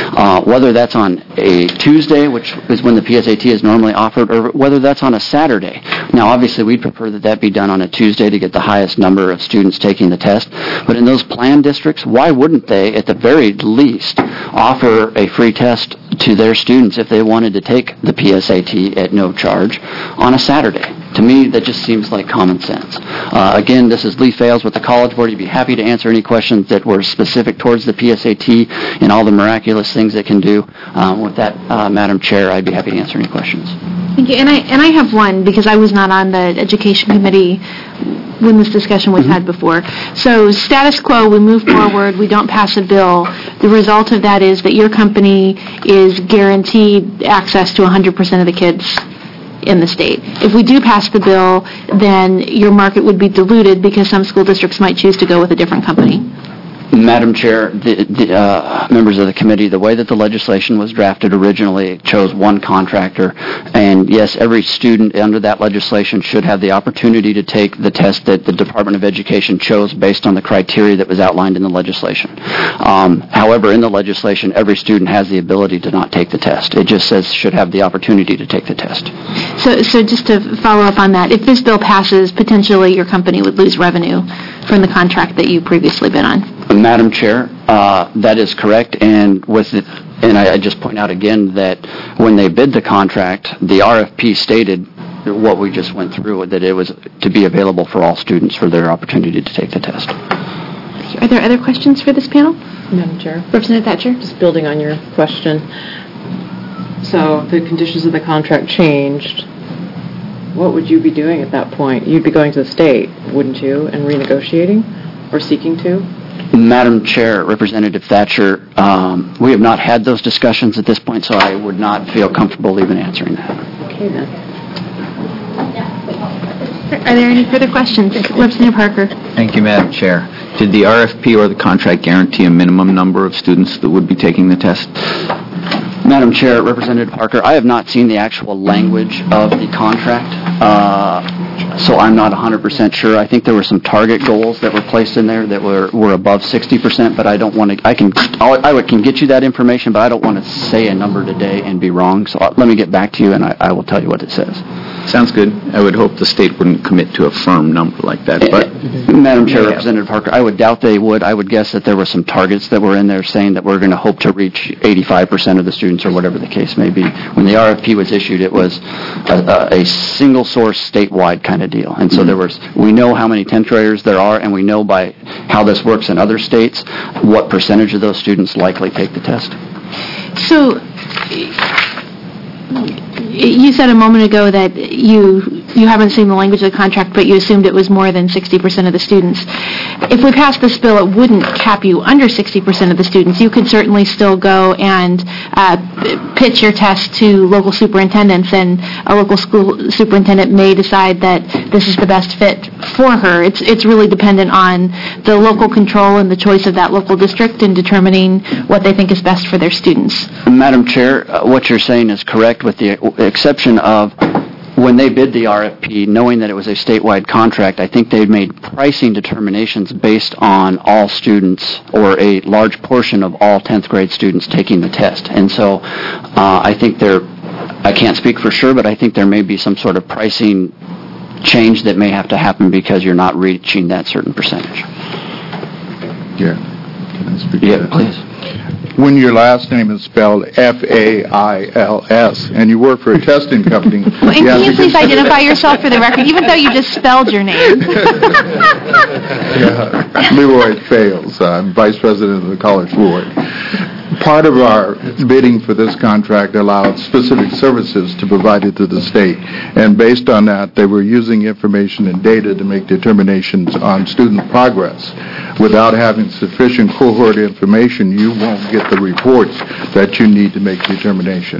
Uh, whether that's on a Tuesday, which is when the P S A T is normally offered, or whether that's on a Saturday. Now, obviously, we'd prefer that that be done on a Tuesday to get the highest number of students taking the test. But in those planned districts, why wouldn't they, at the very least, offer a free test to their students if they wanted to take the P S A T at no charge on a Saturday? To me, that just seems like common sense. Uh, again, this is Lee Fales with the College Board. You'd be happy to answer any questions that were specific towards the P S A T and all the miraculous things it can do. Um, with that, uh, Madam Chair, I'd be happy to answer any questions. Thank you. And I and I have one because I was not on the Education Committee when this discussion was mm-hmm. had before. So status quo, we move forward, we don't pass a bill. The result of that is that your company is guaranteed access to one hundred percent of the kids in the state. If we do pass the bill, then your market would be diluted because some school districts might choose to go with a different company. Madam Chair, the, the uh, members of the committee, the way that the legislation was drafted originally, it chose one contractor, and yes, every student under that legislation should have the opportunity to take the test that the Department of Education chose based on the criteria that was outlined in the legislation. Um, however, in the legislation, every student has the ability to not take the test. It just says should have the opportunity to take the test. So, so just to follow up on that, if this bill passes, potentially your company would lose revenue from the contract that you've previously been on. Madam Chair, uh, that is correct, and with it, and I, I just point out again that when they bid the contract, the R F P stated what we just went through, that it was to be available for all students for their opportunity to take the test. Are there other questions for this panel? Madam Chair. Representative Thatcher? Just building on your question. So the conditions of the contract changed. What would you be doing at that point? You'd be going to the state, wouldn't you, and renegotiating or seeking to? Madam Chair, Representative Thatcher, um, we have not had those discussions at this point, so I would not feel comfortable even answering that. Okay, then. Are there any further questions? Representative Parker. Thank you, Madam Chair. Did the R F P or the contract guarantee a minimum number of students that would be taking the test? Madam Chair, Representative Parker, I have not seen the actual language of the contract, uh, so I'm not one hundred percent sure. I think there were some target goals that were placed in there that were, were above sixty percent, but I don't want to, I can, I'll, I can get you that information, but I don't want to say a number today and be wrong, so I'll, let me get back to you and I, I will tell you what it says. Sounds good. I would hope the state wouldn't commit to a firm number like that, but... Madam Chair, Representative Parker, I would doubt they would. I would guess that there were some targets that were in there saying that we're going to hope to reach eighty-five percent of the students or whatever the case may be. When the R F P was issued, it was a, a, a single source statewide kind of deal. And so mm-hmm. there was, we know how many tenth graders there are, and we know by how this works in other states what percentage of those students likely take the test. So, you said a moment ago that you you haven't seen the language of the contract, but you assumed it was more than sixty percent of the students. If we pass this bill, it wouldn't cap you under sixty percent of the students. You could certainly still go and uh, pitch your test to local superintendents, and a local school superintendent may decide that this is the best fit for her. It's it's really dependent on the local control and the choice of that local district in determining what they think is best for their students. Madam Chair, uh, what you're saying is correct, with the exception of when they bid the R F P, knowing that it was a statewide contract, I think they made pricing determinations based on all students or a large portion of all tenth grade students taking the test. And so uh, I think there, I can't speak for sure, but I think there may be some sort of pricing change that may have to happen because you're not reaching that certain percentage. Yeah. Can I speak yeah, to that? please. When your last name is spelled F A I L S and you work for a testing company... Well, and can you please identify yourself for the record, even though you just spelled your name? yeah. Leroy Fales. I'm Vice President of the College Board. Part of our bidding for this contract allowed specific services to be provided to the state, and based on that, they were using information and data to make determinations on student progress. Without having sufficient cohort information, you won't get the reports that you need to make determination.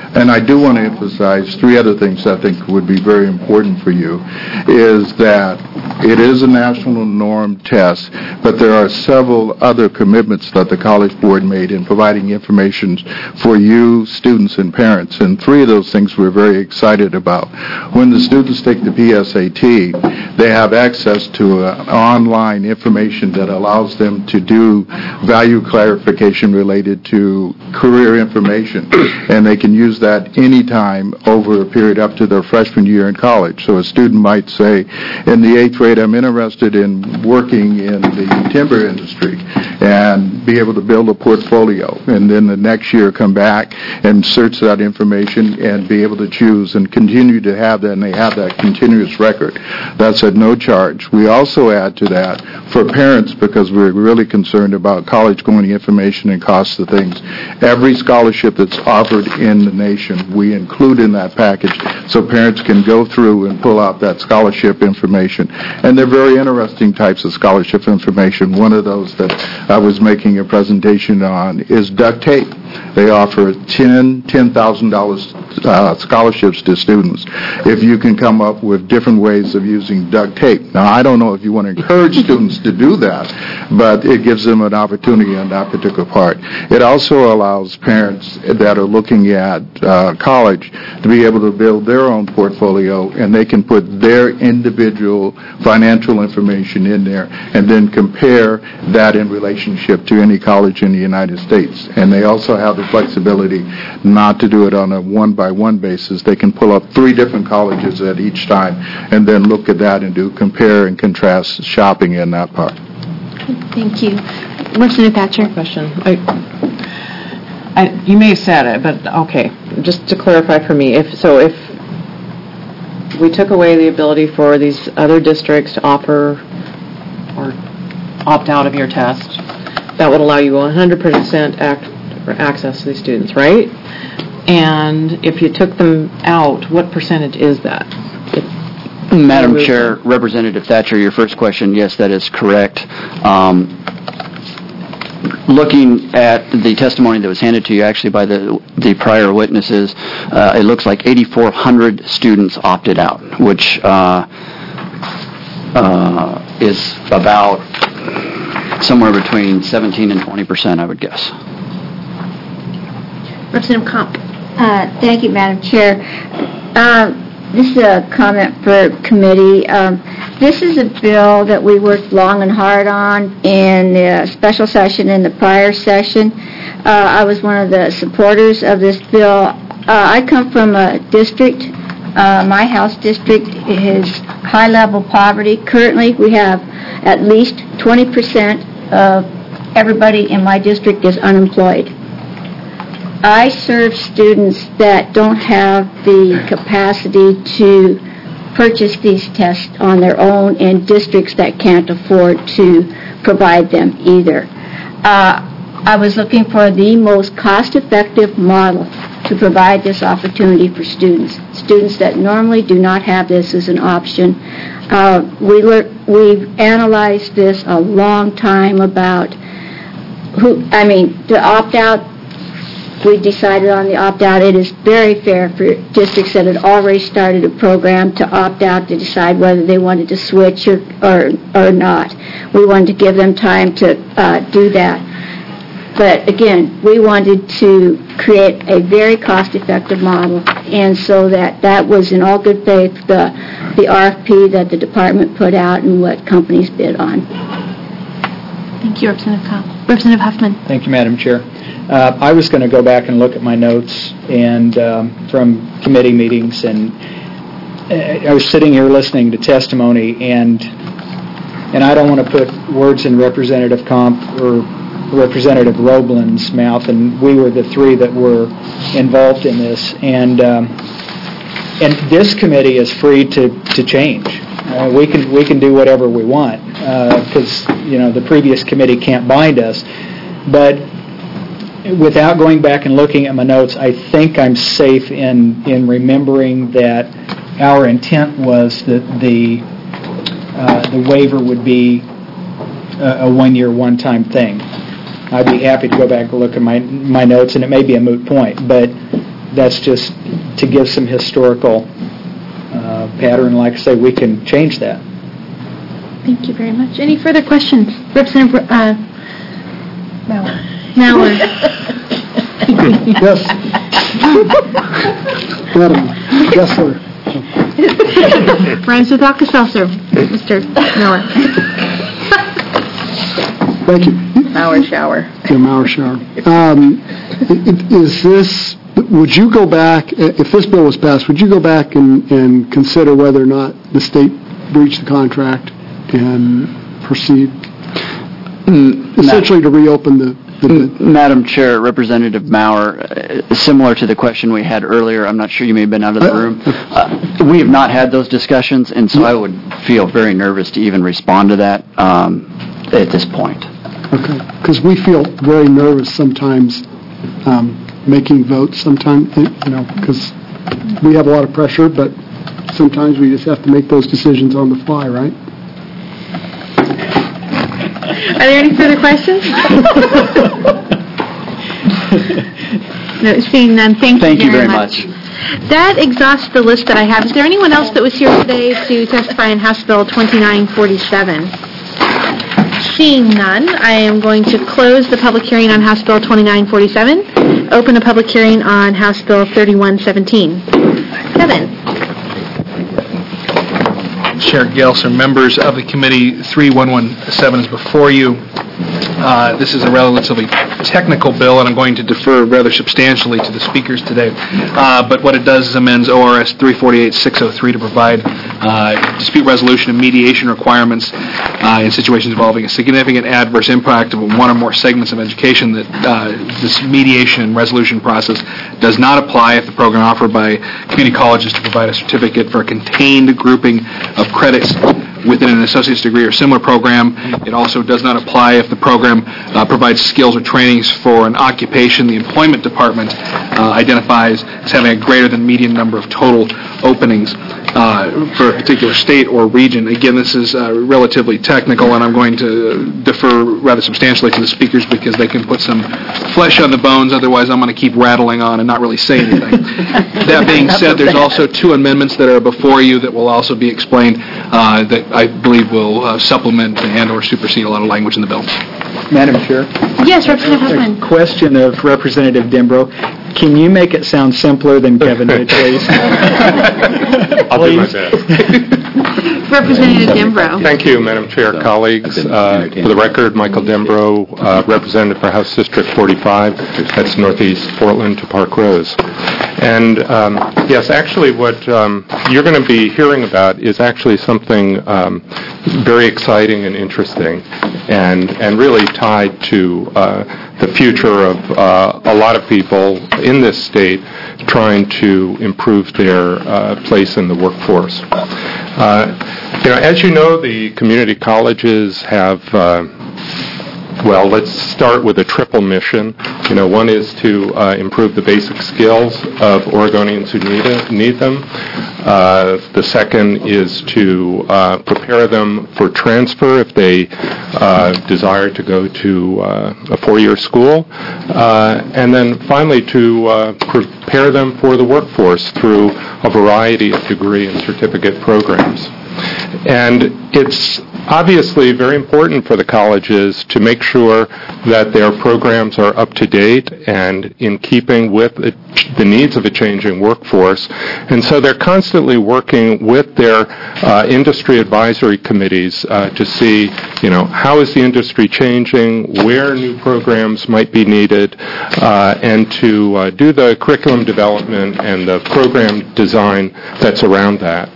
And I do want to emphasize three other things I think would be very important for you, is that it is a national norm test, but there are several other commitments that the College Board made in providing information for you, students, and parents. And three of those things we're very excited about. When the students take the P S A T, they have access to uh, online information that allows them to do value clarification related to career information. And they can use that anytime over a period up to their freshman year in college. So a student might say, in the eighth grade, I'm interested in working in the timber industry, and be able to build a portfolio. And then the next year come back and search that information and be able to choose and continue to have that, and they have that continuous record. That's at no charge. We also add to that for parents, because we're really concerned about college-going information and costs of things. Every scholarship that's offered in the nation, we include in that package so parents can go through and pull out that scholarship information. And they're very interesting types of scholarship information. One of those that I was making a presentation on is duct tape. They offer ten, ten thousand dollars uh, scholarships to students if you can come up with different ways of using duct tape. Now, I don't know if you want to encourage students to do that, but it gives them an opportunity on that particular part. It also allows parents that are looking at uh, college to be able to build their own portfolio, and they can put their individual financial information in there and then compare that in relationship to any college in the United States. And they also have the flexibility not to do it on a one-by-one basis. They can pull up three different colleges at each time and then look at that and do compare and contrast shopping in that part. Thank you. Representative Thatcher. Question. I, I, you may have said it, but okay. Just to clarify for me, if so, if we took away the ability for these other districts to offer or opt out of your test, that would allow you one hundred percent act, access to these students, right? And if you took them out, what percentage is that? Madam Chair, Representative Thatcher, your first question, yes, that is correct. Um, looking at the testimony that was handed to you actually by the, the prior witnesses, uh, it looks like eighty-four hundred students opted out, which uh, uh, is about somewhere between seventeen and twenty percent, I would guess. Representative Comp. Uh, thank you, Madam Chair. Um, this is a comment for committee. Um, this is a bill that we worked long and hard on in the special session in the prior session. Uh, I was one of the supporters of this bill. Uh, I come from a district. Uh, my house district is high-level poverty. Currently, we have at least twenty percent of everybody in my district is unemployed. I serve students that don't have the capacity to purchase these tests on their own in districts that can't afford to provide them either. Uh, I was looking for the most cost-effective model to provide this opportunity for students, students that normally do not have this as an option. Uh, we lear- we've analyzed this a long time about who, I mean, the opt-out. We decided on the opt-out. It is very fair for districts that had already started a program to opt out to decide whether they wanted to switch or or, or not. We wanted to give them time to uh, do that. But again, we wanted to create a very cost-effective model, and so that that was in all good faith the the R F P that the department put out and what companies bid on. Thank you, Representative Cobb. Representative Huffman. Thank you, Madam Chair. Uh, I was going to go back and look at my notes and um, from committee meetings, and uh, I was sitting here listening to testimony, and and I don't want to put words in Representative Comp or Representative Roblin's mouth, and we were the three that were involved in this, and um, and this committee is free to to change. Uh, we can we can do whatever we want because uh, you know the previous committee can't bind us, but without going back and looking at my notes, I think I'm safe in, in remembering that our intent was that the uh, the waiver would be a, a one-year, one-time thing. I'd be happy to go back and look at my my notes, and it may be a moot point, but that's just to give some historical uh, pattern. Like I say, we can change that. Thank you very much. Any further questions? Representative uh, Mauer. Yes. Madam Gessler. Rhymes with Alka-Seltzer, Mister Miller. Thank you. Mauer shower. Yeah, Mauer shower. Um, i- i- is this, would you go back, i- if this bill was passed, would you go back and, and consider whether or not the state breached the contract and proceed? Essentially to reopen the, the bid? Madam Chair, Representative Mauer, uh, similar to the question we had earlier, I'm not sure you may have been out of the room. Uh, we have not had those discussions, and so I would feel very nervous to even respond to that um, at this point. Okay, because we feel very nervous sometimes um, making votes sometimes, you know, because we have a lot of pressure, but sometimes we just have to make those decisions on the fly, right? Are there any further questions? No, seeing none. Thank, Thank you you very very much. That exhausts the list that I have. Is there anyone else that was here today to testify in House Bill twenty-nine forty-seven? Seeing none, I am going to close the public hearing on House Bill twenty-nine forty-seven, open a public hearing on House Bill thirty-one seventeen. Kevin. Chair Gelser, members of the committee, three one one seven is before you. Uh, This is a relatively technical bill, and I'm going to defer rather substantially to the speakers today. Uh, But what it does is amends O R S three forty-eight six oh three to provide uh, dispute resolution and mediation requirements uh, in situations involving a significant adverse impact of one or more segments of education. That uh, this mediation and resolution process does not apply if the program offered by community colleges to provide a certificate for a contained grouping of credits within an associate's degree or similar program. It also does not apply if the program uh, provides skills or trainings for an occupation the employment department uh, identifies as having a greater than median number of total openings uh, for a particular state or region. Again, this is uh, relatively technical, and I'm going to defer rather substantially to the speakers because they can put some flesh on the bones. Otherwise, I'm going to keep rattling on and not really say anything. That being said, there's also two amendments that are before you that will also be explained uh, that I believe will uh, supplement and or supersede a lot of language in the bill. Madam Chair? Yes, Representative Huffman. Question of Representative Dembro. Can you make it sound simpler than Kevin did, please? I'll do my best. Representative Dembro. Thank you, Madam Chair, colleagues. Uh, For the record, Michael Dembro, uh, representative for House District forty-five. That's northeast Portland to Park Rose. And um, yes, actually what um, you're going to be hearing about is actually something um, very exciting and interesting and, and really tied to uh, the future of uh, a lot of people in this state trying to improve their uh, place in the workforce. Uh, you know, as you know, the community colleges have uh, well, let's start with a triple mission. You know, one is to uh, improve the basic skills of Oregonians who need it, need them. Uh, the second is to uh, prepare them for transfer if they uh, desire to go to uh, a four-year school. Uh, and then finally to uh, prepare them for the workforce through a variety of degree and certificate programs. And it's obviously very important for the colleges to make sure that their programs are up to date and in keeping with the needs of a changing workforce. And so they're constantly working with their uh, industry advisory committees uh, to see, you know, how is the industry changing, where new programs might be needed, uh, and to uh, do the curriculum development and the program design that's around that.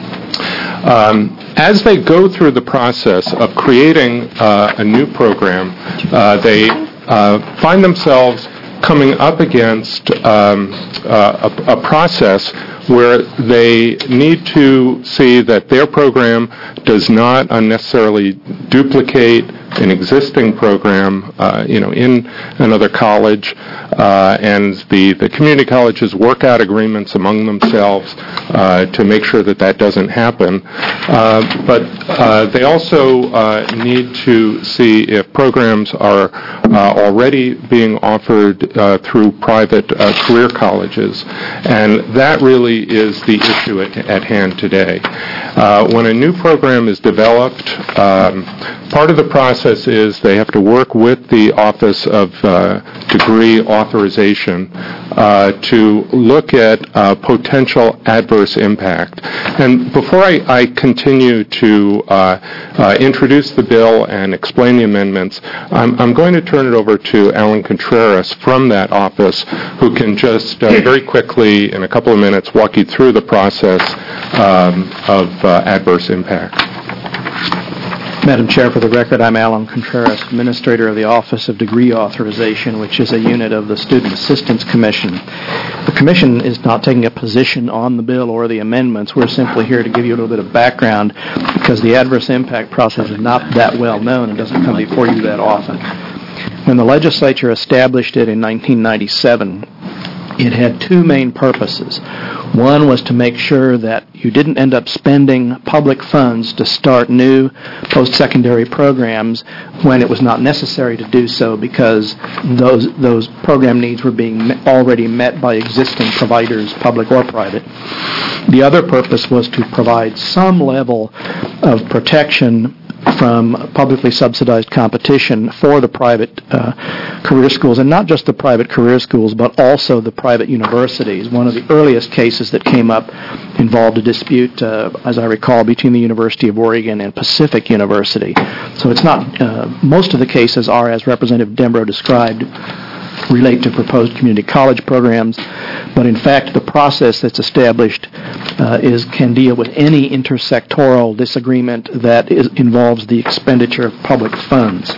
Um, as they go through the process of creating uh, a new program, uh, they uh, find themselves coming up against um, uh, a, a process where they need to see that their program does not unnecessarily duplicate an existing program, uh, you know, in another college, uh, and the, the community colleges work out agreements among themselves uh, to make sure that that doesn't happen. Uh, but uh, they also uh, need to see if programs are uh, already being offered uh, through private uh, career colleges. And that really is the issue at, at hand today. Uh, when a new program is developed, um, part of the process is they have to work with the Office of uh, Degree Authorization uh, to look at uh, potential adverse impact. And before I, I continue to uh, uh, introduce the bill and explain the amendments, I'm, I'm going to turn it over to Alan Contreras from that office, who can just uh, very quickly, in a couple of minutes, walk you through the process um, of uh, adverse impact. Madam Chair, for the record, I'm Alan Contreras, Administrator of the Office of Degree Authorization, which is a unit of the Student Assistance Commission. The Commission is not taking a position on the bill or the amendments. We're simply here to give you a little bit of background because the adverse impact process is not that well known and doesn't come before you that often. When the legislature established it in nineteen ninety-seven, it had two main purposes. One was to make sure that you didn't end up spending public funds to start new post-secondary programs when it was not necessary to do so because those those program needs were being already met by existing providers, public or private. The other purpose was to provide some level of protection from publicly subsidized competition for the private uh, career schools, and not just the private career schools, but also the private universities. One of the earliest cases that came up involved a dispute, uh, as I recall, between the University of Oregon and Pacific University. So it's not, uh, most of the cases are, as Representative Dembrow described, relate to proposed community college programs, but in fact the process that's established uh, is can deal with any intersectoral disagreement that is, involves the expenditure of public funds.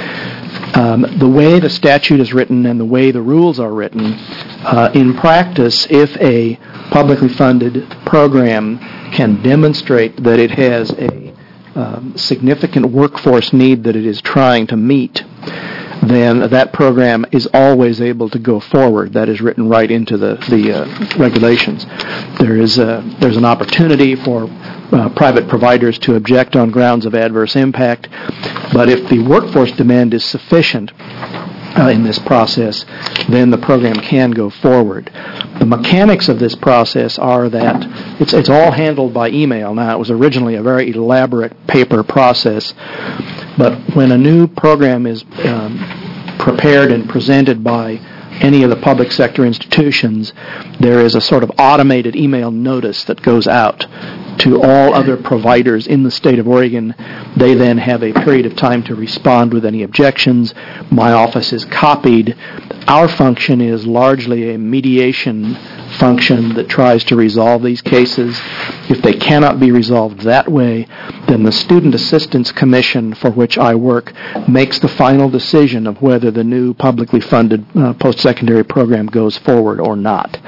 Um, the way the statute is written and the way the rules are written, uh, in practice, if a publicly funded program can demonstrate that it has a um, significant workforce need that it is trying to meet, then that program is always able to go forward. That is written right into the, the uh, regulations. There is a, there's an opportunity for uh, private providers to object on grounds of adverse impact, but if the workforce demand is sufficient uh, in this process, then the program can go forward. The mechanics of this process are that it's, it's all handled by email. Now, it was originally a very elaborate paper process, but when a new program is um, prepared and presented by any of the public sector institutions, there is a sort of automated email notice that goes out to all other providers in the state of Oregon. They then have a period of time to respond with any objections. My office is copied. Our function is largely a mediation function that tries to resolve these cases. If they cannot be resolved that way, then the Student Assistance Commission, for which I work, makes the final decision of whether the new publicly funded uh, post-secondary program goes forward or not.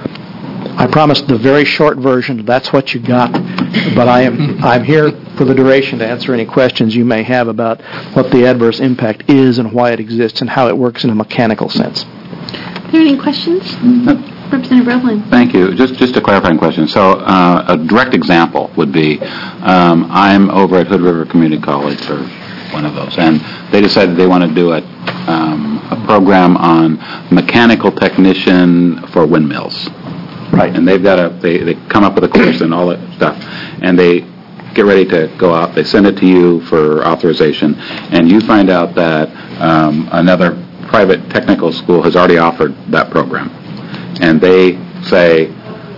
I promised the very short version. That's what you got. But I am I'm here for the duration to answer any questions you may have about what the adverse impact is and why it exists and how it works in a mechanical sense. Are there any questions? Representative Roebling. Thank you. Just just a clarifying question. So uh, a direct example would be um, I'm over at Hood River Community College, or one of those, and they decided they want to do a, um, a program on mechanical technician for windmills. Right. And they've got a, they, they come up with a course and all that stuff, and they get ready to go out. They send it to you for authorization, and you find out that um, another private technical school has already offered that program. And they say,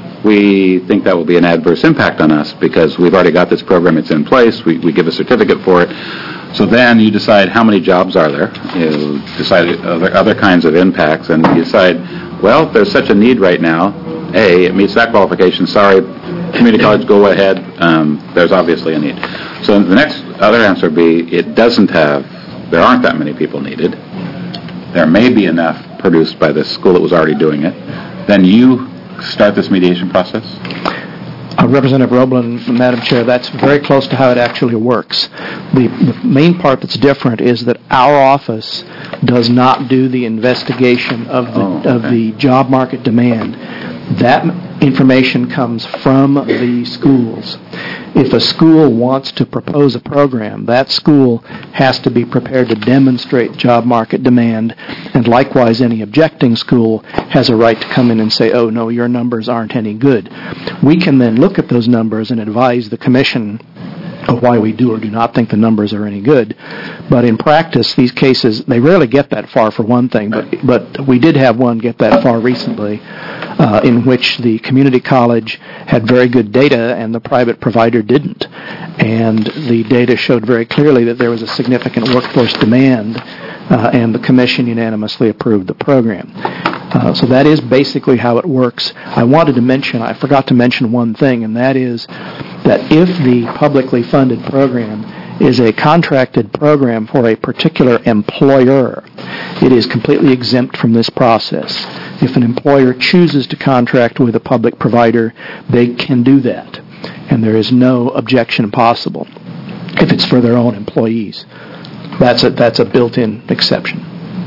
we think that will be an adverse impact on us because we've already got this program, it's in place, we, we give a certificate for it. So then you decide how many jobs are there, you decide other, other kinds of impacts, and you decide, well, there's such a need right now, A, it meets that qualification, sorry, community college, go ahead, um, there's obviously a need. So the next other answer would be, it doesn't have, there aren't that many people needed, there may be enough produced by this school that was already doing it, then you start this mediation process? Uh, Representative Roblin, Madam Chair, that's very close to how it actually works. The, the main part that's different is that our office does not do the investigation of the, Oh, okay. of the job market demand. That information comes from the schools. If a school wants to propose a program, that school has to be prepared to demonstrate job market demand, and likewise any objecting school has a right to come in and say, oh, no, your numbers aren't any good. We can then look at those numbers and advise the commission of why we do or do not think the numbers are any good. But in practice, these cases, they rarely get that far, for one thing, but, but we did have one get that far recently, uh, in which the community college had very good data and the private provider didn't. And the data showed very clearly that there was a significant workforce demand, uh, and the commission unanimously approved the program. Uh, so that is basically how it works. I wanted to mention, I forgot to mention one thing, and that is that if the publicly funded program is a contracted program for a particular employer, it is completely exempt from this process. If an employer chooses to contract with a public provider, they can do that, and there is no objection possible if it's for their own employees. That's a, that's a built-in exception.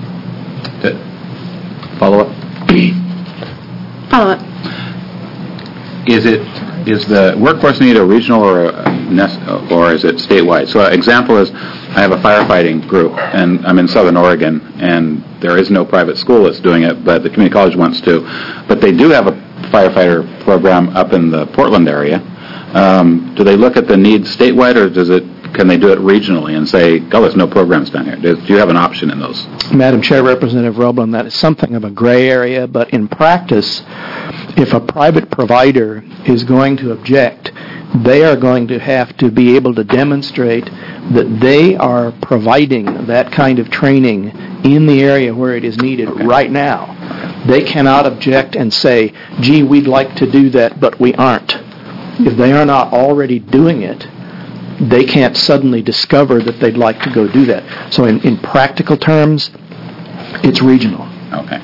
Follow up? Follow up. Is it, is the workforce need a regional or a, nec- or is it statewide? So an example is, I have a firefighting group, and I'm in Southern Oregon, and there is no private school that's doing it, but the community college wants to. But they do have a firefighter program up in the Portland area. Um, do they look at the needs statewide, or does it, can they do it regionally and say, oh, there's no programs down here? Do you have an option in those? Madam Chair, Representative Roblin, that is something of a gray area, but in practice, if a private provider is going to object, they are going to have to be able to demonstrate that they are providing that kind of training in the area where it is needed right now. They cannot object and say, gee, we'd like to do that, but we aren't. If they are not already doing it, they can't suddenly discover that they'd like to go do that. So in, in practical terms, it's regional. Okay.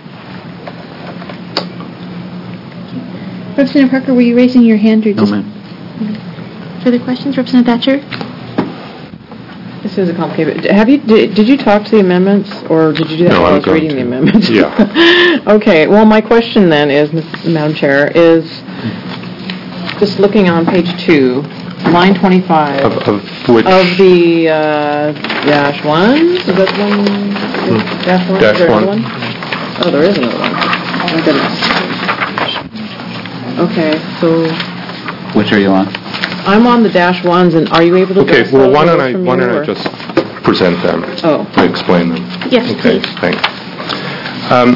Representative Parker, were you raising your hand? Or No, just ma'am. Further questions? Representative Thatcher? This is a complicated. Have you did, did you talk to the amendments, or did you do that No, while I I'm was going reading the to. amendments? Yeah. Okay. Well, my question then is, Madam Chair, is just looking on page two, line twenty-five Of, of which? of the uh, dash one. Is that one? Dash one. Dash is there one. another one? Oh, there is another one. Oh my goodness. Okay, so Which are you on? I'm on the dash ones, and are you able to? Okay, address well, those why or don't I, from why you, don't I or- just present them? Oh. And explain them? Yes, Okay, please. thanks. Um,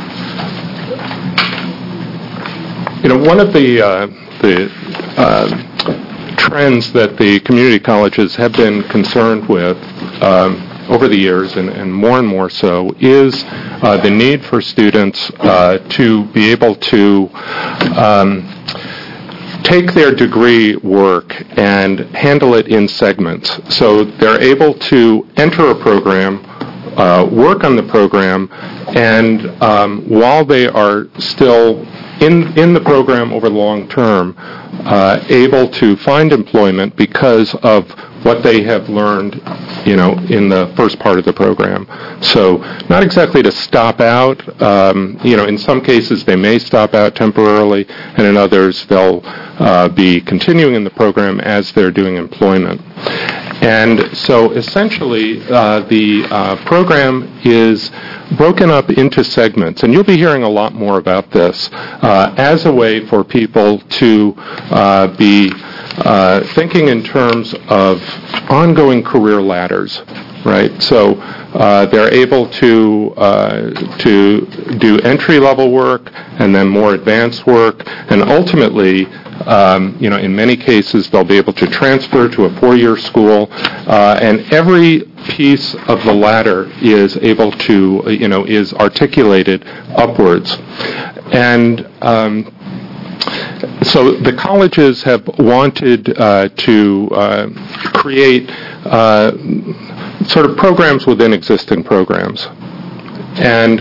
You know, one of the, uh, the uh, trends that the community colleges have been concerned with um, over the years, and, and more and more so, is uh, the need for students uh, to be able to um, take their degree work and handle it in segments. So they're able to enter a program, uh, work on the program, and um, while they are still in in the program over the long term, uh, able to find employment because of what they have learned, you know, in the first part of the program. So not exactly to stop out. Um, you know, in some cases they may stop out temporarily, and in others they'll uh, be continuing in the program as they're doing employment. And so essentially uh, the uh, program is broken up into segments, and you'll be hearing a lot more about this uh, as a way for people to uh, be uh, thinking in terms of ongoing career ladders, right? So uh, they're able to uh, to do entry-level work and then more advanced work, and ultimately, um, you know, in many cases, they'll be able to transfer to a four-year school, uh, and every piece of the ladder is able to, you know, is articulated upwards. And um, so the colleges have wanted uh, to uh, create uh, sort of programs within existing programs. And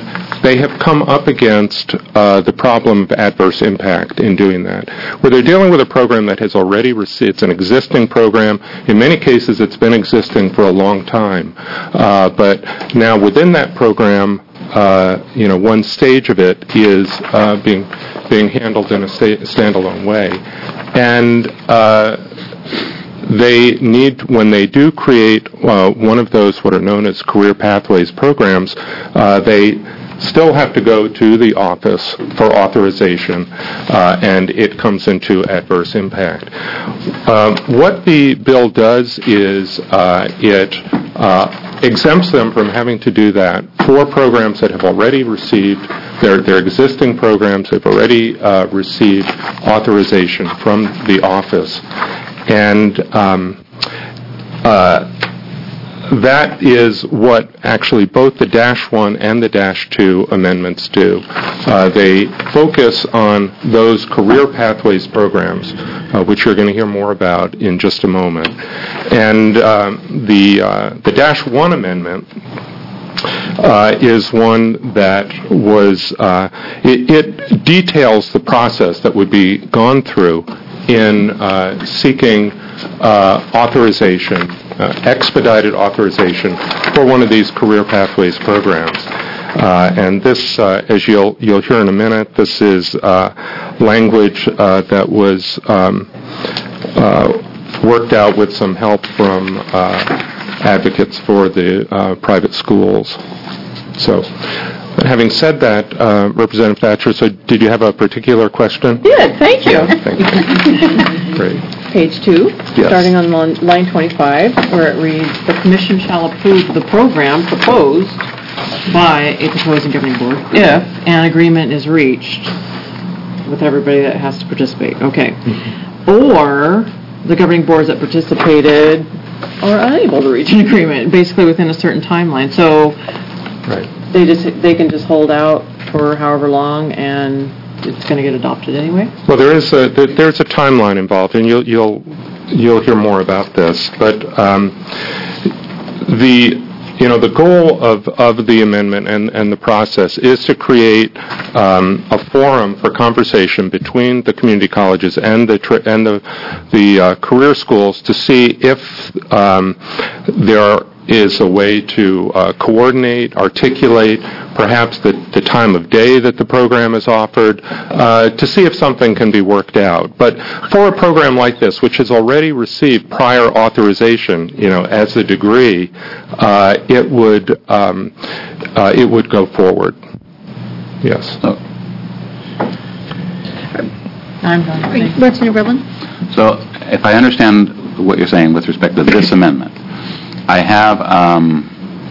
they have come up against uh, the problem of adverse impact in doing that, where they're dealing with a program that has already received, it's an existing program. In many cases, it's been existing for a long time. Uh, but now within that program, uh, you know, one stage of it is uh, being being handled in a sta- standalone way. And uh, they need, when they do create uh, one of those what are known as career pathways programs, uh, they still have to go to the office for authorization, uh, and it comes into adverse impact. Uh, what the bill does is uh, it uh, exempts them from having to do that for programs that have already received, their, their existing programs have already uh, received authorization from the office. And um, uh, that is what actually both the Dash one and the Dash two amendments do. Uh, they focus on those career pathways programs, uh, which you're going to hear more about in just a moment. And um, the uh, the Dash one amendment Uh, is one that was, uh, it, it details the process that would be gone through in uh, seeking uh, authorization, uh, expedited authorization for one of these career pathways programs. Uh, and this, uh, as you'll you'll hear in a minute, this is uh, language uh, that was um, uh, worked out with some help from uh, advocates for the uh, private schools. So, but having said that, uh, Representative Thatcher, so did you have a particular question? Did, thank you. Thank you. Great. Page two, Yes. starting on line line twenty-five, where it reads, "The commission shall approve the program proposed by a proposing governing board if an agreement is reached with everybody that has to participate." Okay. Mm-hmm. Or the governing boards that participated are unable to reach an agreement, basically within a certain timeline. So right. they just they can just hold out for however long, and it's going to get adopted anyway. Well, there is a there, there's a timeline involved, and you'll you'll you'll hear more about this. But um, the you know the goal of, of the amendment and, and the process is to create um, a forum for conversation between the community colleges and the tri- and the the uh, career schools to see if um, there is a way to uh, coordinate, articulate, perhaps the, the time of day that the program is offered, uh, to see if something can be worked out. But for a program like this, which has already received prior authorization, you know, as a degree, uh, it would um, uh, it would go forward. Yes. Oh. I'm done. Representative Rivlin? So, if I understand what you're saying with respect to this amendment, I have um,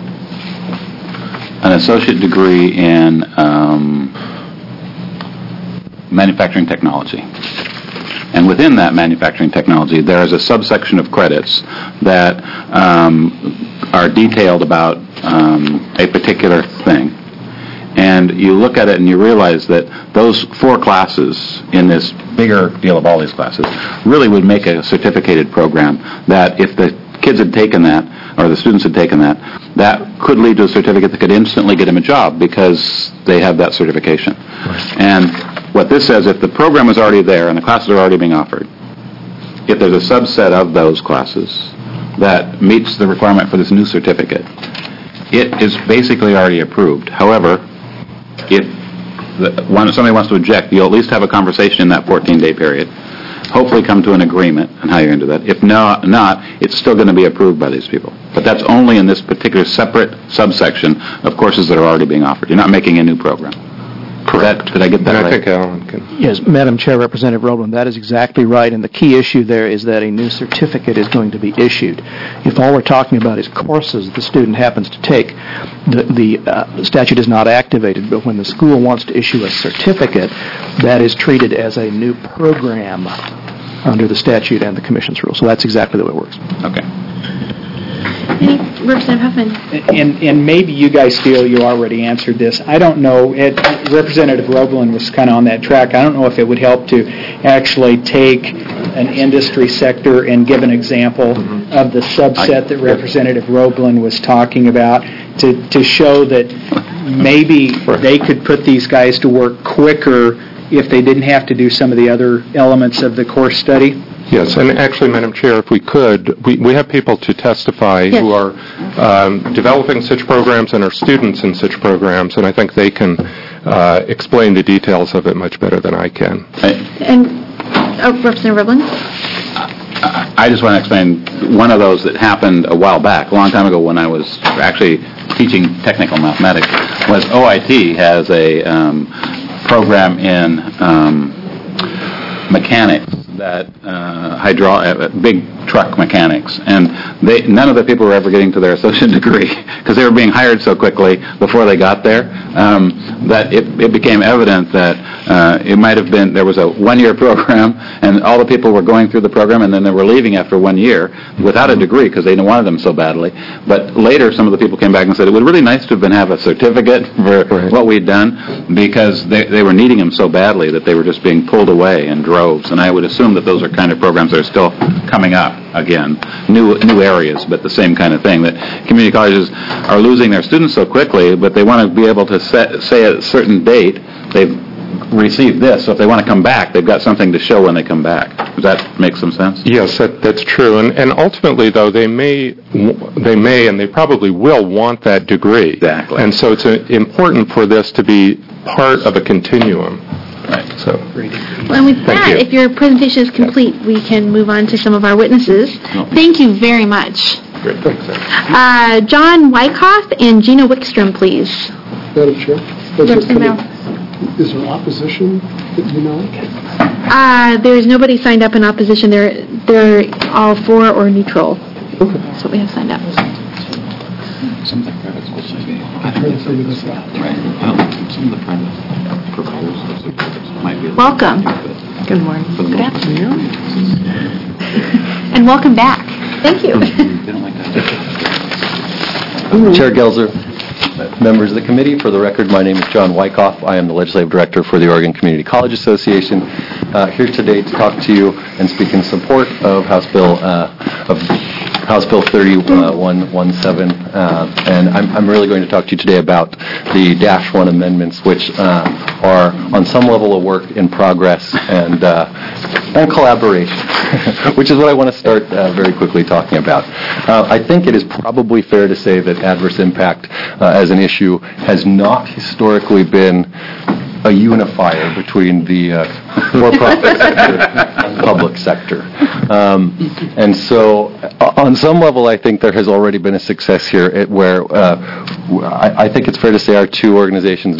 an associate degree in um, manufacturing technology. And within that manufacturing technology, there is a subsection of credits that um, are detailed about um, a particular thing. And you look at it and you realize that those four classes in this bigger deal of all these classes really would make a certificated program that if the kids had taken that, or the students had taken that, that could lead to a certificate that could instantly get them a job because they have that certification. And what this says, if the program is already there and the classes are already being offered, if there's a subset of those classes that meets the requirement for this new certificate, it is basically already approved. However, if the, when somebody wants to object, you'll at least have a conversation in that fourteen-day period, hopefully come to an agreement on how you're going to do that. If no, not, it's still going to be approved by these people. But that's only in this particular separate subsection of courses that are already being offered. You're not making a new program. Correct. Did I get that and right? I think Alan can. Yes, Madam Chair, Representative Roblin, that is exactly right. And the key issue there is that a new certificate is going to be issued. If all we're talking about is courses the student happens to take, the, the uh, statute is not activated. But when the school wants to issue a certificate, that is treated as a new program under the statute and the Commission's rule. So that's exactly the way it works. Okay. Any, Representative Huffman? And, and maybe you guys feel you already answered this. I don't know. It, Representative Roblin was kind of on that track. I don't know if it would help to actually take an industry sector and give an example mm-hmm. of the subset that Representative Roblin was talking about to, to show that maybe they could put these guys to work quicker if they didn't have to do some of the other elements of the course study? Yes, and actually, Madam Chair, if we could, we, we have people to testify Yes. who are um, developing such programs and are students in such programs, and I think they can uh, explain the details of it much better than I can. And, oh, Representative Rivlin? I just want to explain one of those that happened a while back, a long time ago when I was actually teaching technical mathematics, was O I T has a um, program in um, mechanics that uh, hydro uh, big truck mechanics, and they none of the people were ever getting to their associate degree because they were being hired so quickly before they got there um, that it, it became evident that uh, it might have been there was a one-year program and all the people were going through the program and then they were leaving after one year without a degree because they wanted them so badly. But later some of the people came back and said it would really nice to have been have a certificate for right. what we'd done because they, they were needing them so badly that they were just being pulled away in droves. And I would assume that those are kind of programs that are still coming up again, new new areas, but the same kind of thing, that community colleges are losing their students so quickly, but they want to be able to set, say at a certain date they've received this, so if they want to come back, they've got something to show when they come back. Does that make some sense? Yes, that, that's true. And, and ultimately, though, they may, they may and they probably will want that degree. Exactly. And so it's a, important for this to be part of a continuum. Right. So. Well, and with Thank that, you. if your presentation is complete, we can move on to some of our witnesses. No. Thank you very much. Great. Thanks, sir. Uh, John Wyckoff and Gina Wickstrom, please. Madam Chair, does it Representative come- Merrill. is there opposition that you know? Uh, there's nobody signed up in opposition. They're they're all for or neutral. Okay. That's what we have signed up. Some of the private schools I'm trying to figure this out. Right. Well, some of the private providers might be. Welcome. Good morning. Good afternoon. And welcome back. Thank you. They don't like that. Chair Gelser, members of the committee, for the record, my name is John Wyckoff. I am the Legislative Director for the Oregon Community College Association. Uh, here today to talk to you and speak in support of House Bill uh, of House Bill thirty-one seventeen, uh, and I'm, I'm really going to talk to you today about the Dash one amendments, which uh, are on some level of work in progress and uh, and collaboration, which is what I want to start uh, very quickly talking about. Uh, I think it is probably fair to say that adverse impact uh, as an issue has not historically been a unifier between the uh, for-profit sector and public sector. Um, and so, uh, on some level, I think there has already been a success here at where uh, I, I think it's fair to say our two organizations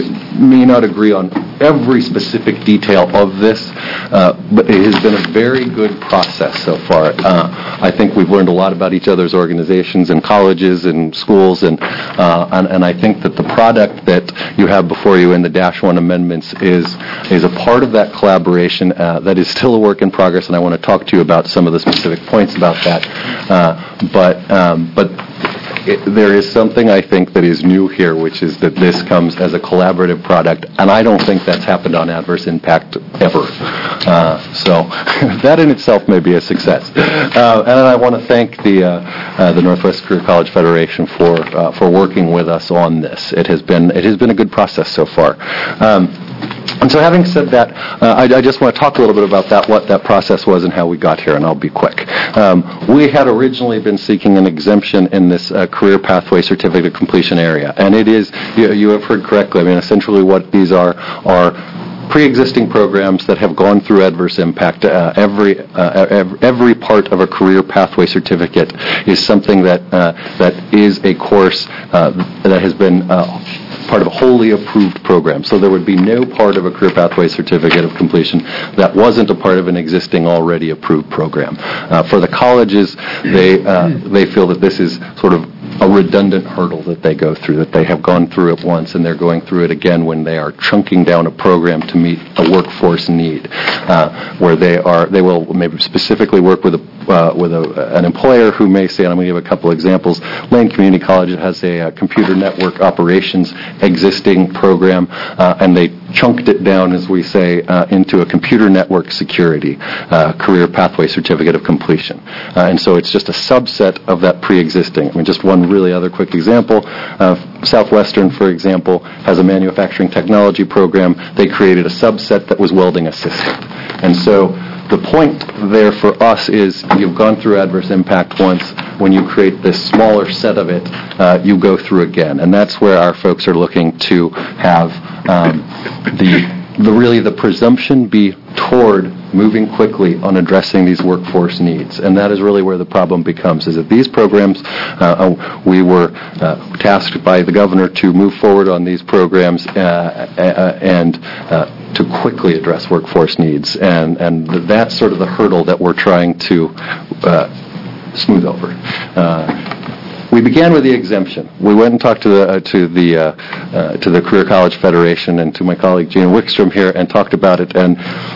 may not agree on every specific detail of this, uh, but it has been a very good process so far. Uh, I think we've learned a lot about each other's organizations and colleges and schools, and, uh, and and I think that the product that you have before you in the Dash one amendments is is a part of that collaboration uh, that is still a work in progress, and I want to talk to you about some of the specific points about that. Uh, but um, but it, there is something I think that is new here, which is that this comes as a collaborative product, and I don't think that's happened on adverse impact ever. Uh, so that in itself may be a success. Uh, and I want to thank the uh, uh, the Northwest Career College Federation for uh, for working with us on this. It has been it has been a good process so far. Um, And so having said that, uh, I, I just want to talk a little bit about that, what that process was and how we got here, and I'll be quick. Um, we had originally been seeking an exemption in this uh, career pathway certificate completion area, and it is, you, you have heard correctly, I mean, essentially what these are are pre-existing programs that have gone through adverse impact. Uh, every, uh, every every part of a career pathway certificate is something that uh, that is a course uh, that has been uh, part of a wholly approved program. So there would be no part of a career pathway certificate of completion that wasn't a part of an existing already approved program. Uh, for the colleges, they uh, they feel that this is sort of a redundant hurdle that they go through, that they have gone through it once and they're going through it again when they are chunking down a program to meet a workforce need, uh, where they are they will maybe specifically work with a uh, with a, an employer who may say, and I'm going to give a couple examples. Lane Community College has a, uh computer network operations existing program, uh, and they chunked it down, as we say, uh, into a computer network security uh, career pathway certificate of completion. Uh, and so it's just a subset of that pre-existing. I mean, just one really other quick example. Uh, Southwestern, for example, has a manufacturing technology program. They created a subset that was welding assistant. And so the point there for us is you've gone through adverse impact once. When you create this smaller set of it, uh, you go through again. And that's where our folks are looking to have um, the, the really the presumption be toward moving quickly on addressing these workforce needs. And that is really where the problem becomes, is that these programs, uh, we were uh, tasked by the governor to move forward on these programs uh, uh, and uh, to quickly address workforce needs. And, and that's sort of the hurdle that we're trying to uh, smooth over. Uh, We began with the exemption. We went and talked to the uh, to the uh, uh, to the Career College Federation and to my colleague Gina Wickstrom here and talked about it. And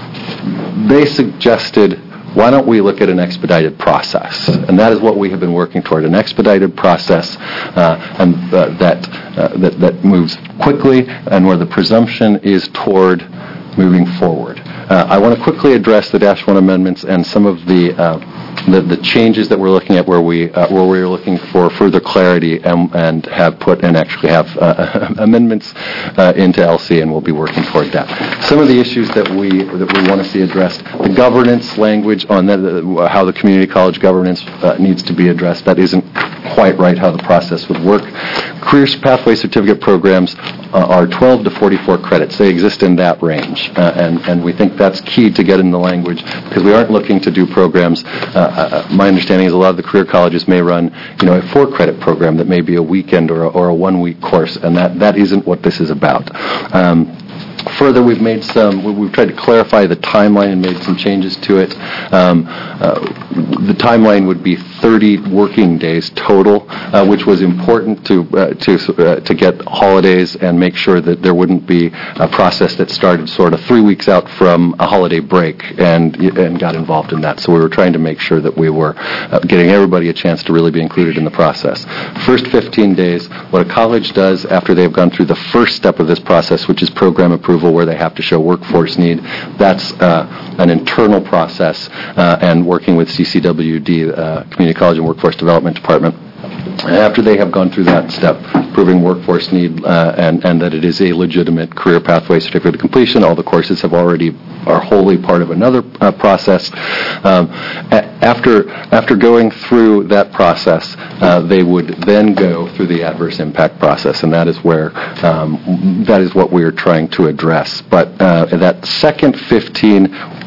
they suggested, why don't we look at an expedited process? And that is what we have been working toward, an expedited process uh, and uh, that, uh, that that moves quickly and where the presumption is toward moving forward. Uh, I want to quickly address the Dash one amendments and some of the uh, The, the changes that we're looking at where we uh, where we're looking for further clarity and, and have put and actually have uh, amendments uh, into L C, and we'll be working toward that. Some of the issues that we that we want to see addressed, the governance language on that, uh, how the community college governance uh, needs to be addressed, that isn't quite right how the process would work. Career pathway certificate programs uh, are twelve to forty-four credits. They exist in that range, uh, and, and we think that's key to get in the language because we aren't looking to do programs. Uh, Uh, my understanding is a lot of the career colleges may run, you know, a four-credit program that may be a weekend or a, or a one-week course, and that, that isn't what this is about. Um, Further, we've made some, we've tried to clarify the timeline and made some changes to it. Um, uh, the timeline would be thirty working days total, uh, which was important to uh, to uh, to get holidays and make sure that there wouldn't be a process that started sort of three weeks out from a holiday break and and got involved in that. So we were trying to make sure that we were uh, getting everybody a chance to really be included in the process. First fifteen days, what a college does after they've gone through the first step of this process, which is program approval, where they have to show workforce need. That's uh, an internal process, uh, and working with C C W D, uh, Community College and Workforce Development Department. After they have gone through that step, proving workforce need uh, and, and that it is a legitimate career pathway certificate of completion, all the courses have already are wholly part of another uh, process. Um, a- after after going through that process, uh, they would then go through the adverse impact process, and that is where um, that is what we are trying to address. But uh, that second fifteen.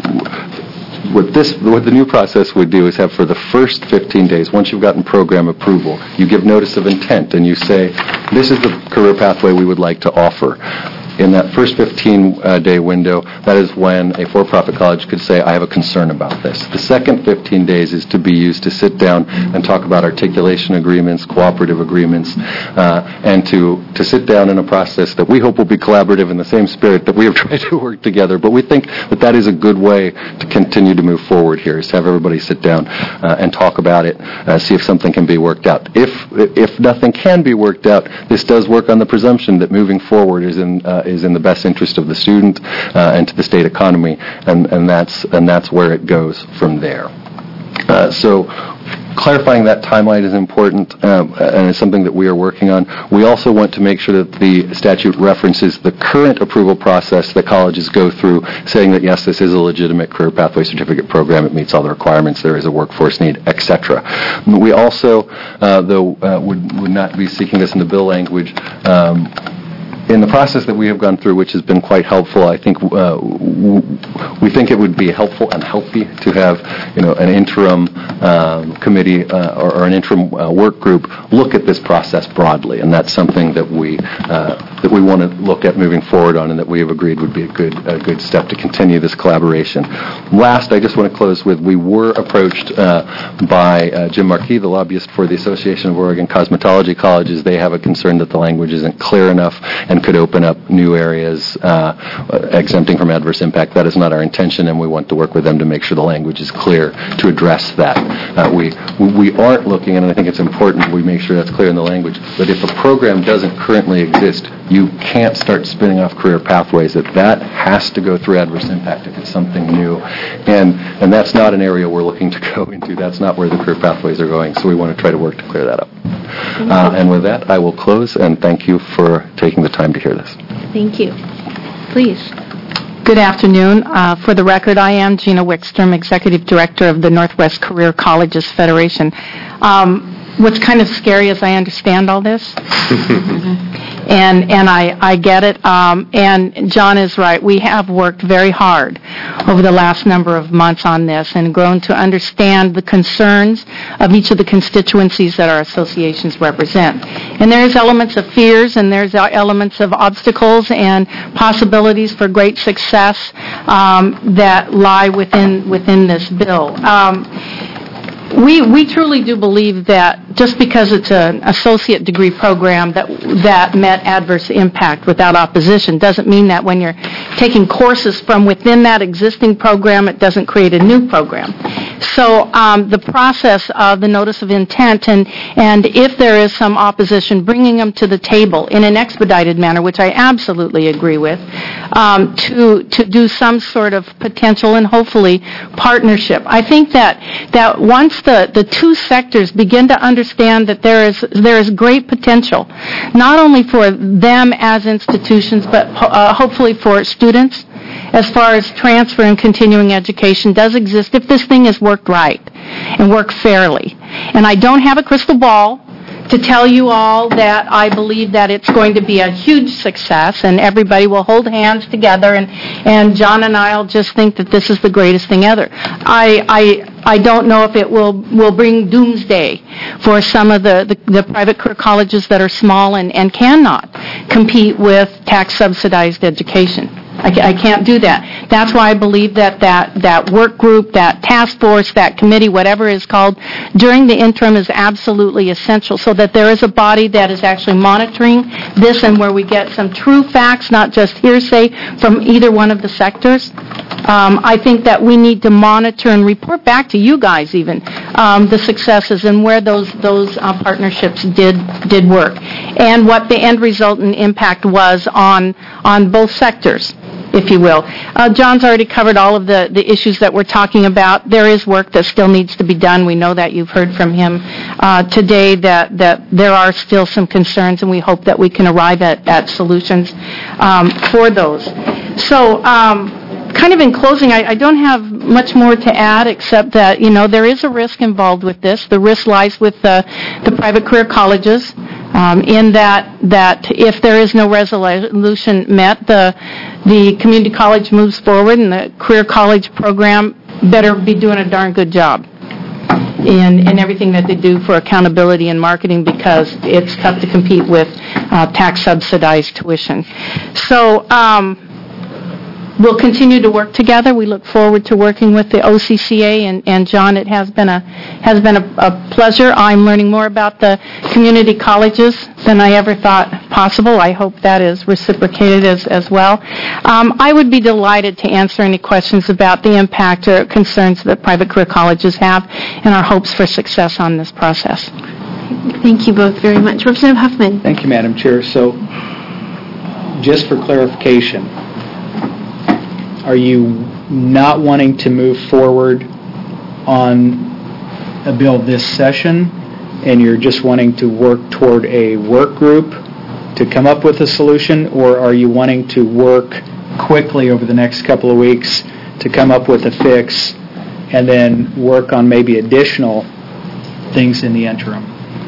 What this, what the new process would do is have for the first fifteen days, once you've gotten program approval, you give notice of intent and you say, this is the career pathway we would like to offer. In that first fifteen-day window, that is when a for-profit college could say, I have a concern about this. The second fifteen days is to be used to sit down and talk about articulation agreements, cooperative agreements, uh, and to, to sit down in a process that we hope will be collaborative in the same spirit that we have tried to work together. But we think that that is a good way to continue to move forward here, is to have everybody sit down uh, and talk about it, uh, see if something can be worked out. If, if nothing can be worked out, this does work on the presumption that moving forward is in uh, is in the best interest of the student uh, and to the state economy, and, and that's and that's where it goes from there. Uh, so clarifying that timeline is important um, and it's something that we are working on. We also want to make sure that the statute references the current approval process that colleges go through, saying that, yes, this is a legitimate career pathway certificate program, it meets all the requirements, there is a workforce need, et cetera. We also, uh, though, uh, would, would not be seeking this in the bill language, um, in the process that we have gone through, which has been quite helpful, I think uh, w- we think it would be helpful and healthy to have, you know, an interim um, committee uh, or, or an interim uh, work group look at this process broadly, and that's something that we uh, that we want to look at moving forward on, and that we have agreed would be a good a good step to continue this collaboration. Last, I just want to close with, we were approached uh, by uh, Jim Markey, the lobbyist for the Association of Oregon Cosmetology Colleges. They have a concern that the language isn't clear enough, and and could open up new areas uh, exempting from adverse impact. That is not our intention, and we want to work with them to make sure the language is clear to address that. Uh, we we aren't looking, and I think it's important we make sure that's clear in the language, that if a program doesn't currently exist, you can't start spinning off career pathways, that that has to go through adverse impact if it's something new. And and that's not an area we're looking to go into. That's not where the career pathways are going, so we want to try to work to clear that up. Uh, and with that, I will close, and thank you for taking the time to hear this. Thank you. Please. Good afternoon. Uh, for the record, I am Gina Wickstrom, Executive Director of the Northwest Career Colleges Federation. Um, what's kind of scary is I understand all this. And and I, I get it. Um, and John is right. We have worked very hard over the last number of months on this and grown to understand the concerns of each of the constituencies that our associations represent. And there's elements of fears and there's elements of obstacles and possibilities for great success um, that lie within within this bill. Um, We we truly do believe that just because it's an associate degree program that that met adverse impact without opposition doesn't mean that when you're taking courses from within that existing program, it doesn't create a new program. So um, the process of the notice of intent and, and if there is some opposition, bringing them to the table in an expedited manner, which I absolutely agree with, um, to to do some sort of potential and hopefully partnership. I think that that once the, the two sectors begin to understand that there is there is great potential, not only for them as institutions, but uh, hopefully for students, as far as transfer and continuing education does exist if this thing is worked right and worked fairly. And I don't have a crystal ball to tell you all that I believe that it's going to be a huge success and everybody will hold hands together and, and John and I will just think that this is the greatest thing ever. I, I, I don't know if it will, will bring doomsday for some of the, the, the private career colleges that are small and, and cannot compete with tax-subsidized education. I, I can't do that. That's why I believe that, that that work group, that task force, that committee, whatever it is called, during the interim is absolutely essential so that there is a body that is actually monitoring this and where we get some true facts, not just hearsay from either one of the sectors. Um, I think that we need to monitor and report back to you guys even um, the successes and where those those uh, partnerships did did work and what the end result and impact was on on both sectors, if you will. Uh, John's already covered all of the, the issues that we're talking about. There is work that still needs to be done. We know that. You've heard from him uh, today that, that there are still some concerns, and we hope that we can arrive at, at solutions um, for those. So, um, kind of in closing, I, I don't have much more to add except that, you know, there is a risk involved with this. The risk lies with the, the private career colleges. Um, in that that if there is no resolution met, the the community college moves forward, and the career college program better be doing a darn good job in in everything that they do for accountability and marketing, because it's tough to compete with uh, tax subsidized tuition. So. Um, We'll continue to work together. We look forward to working with the O C C A and, and John. It has been a has been a, a pleasure. I'm learning more about the community colleges than I ever thought possible. I hope that is reciprocated as as well. Um, I would be delighted to answer any questions about the impact or concerns that private career colleges have and our hopes for success on this process. Thank you both very much. Representative Huffman. Thank you, Madam Chair. So, just for clarification, are you not wanting to move forward on a bill this session, and you're just wanting to work toward a work group to come up with a solution, or are you wanting to work quickly over the next couple of weeks to come up with a fix and then work on maybe additional things in the interim?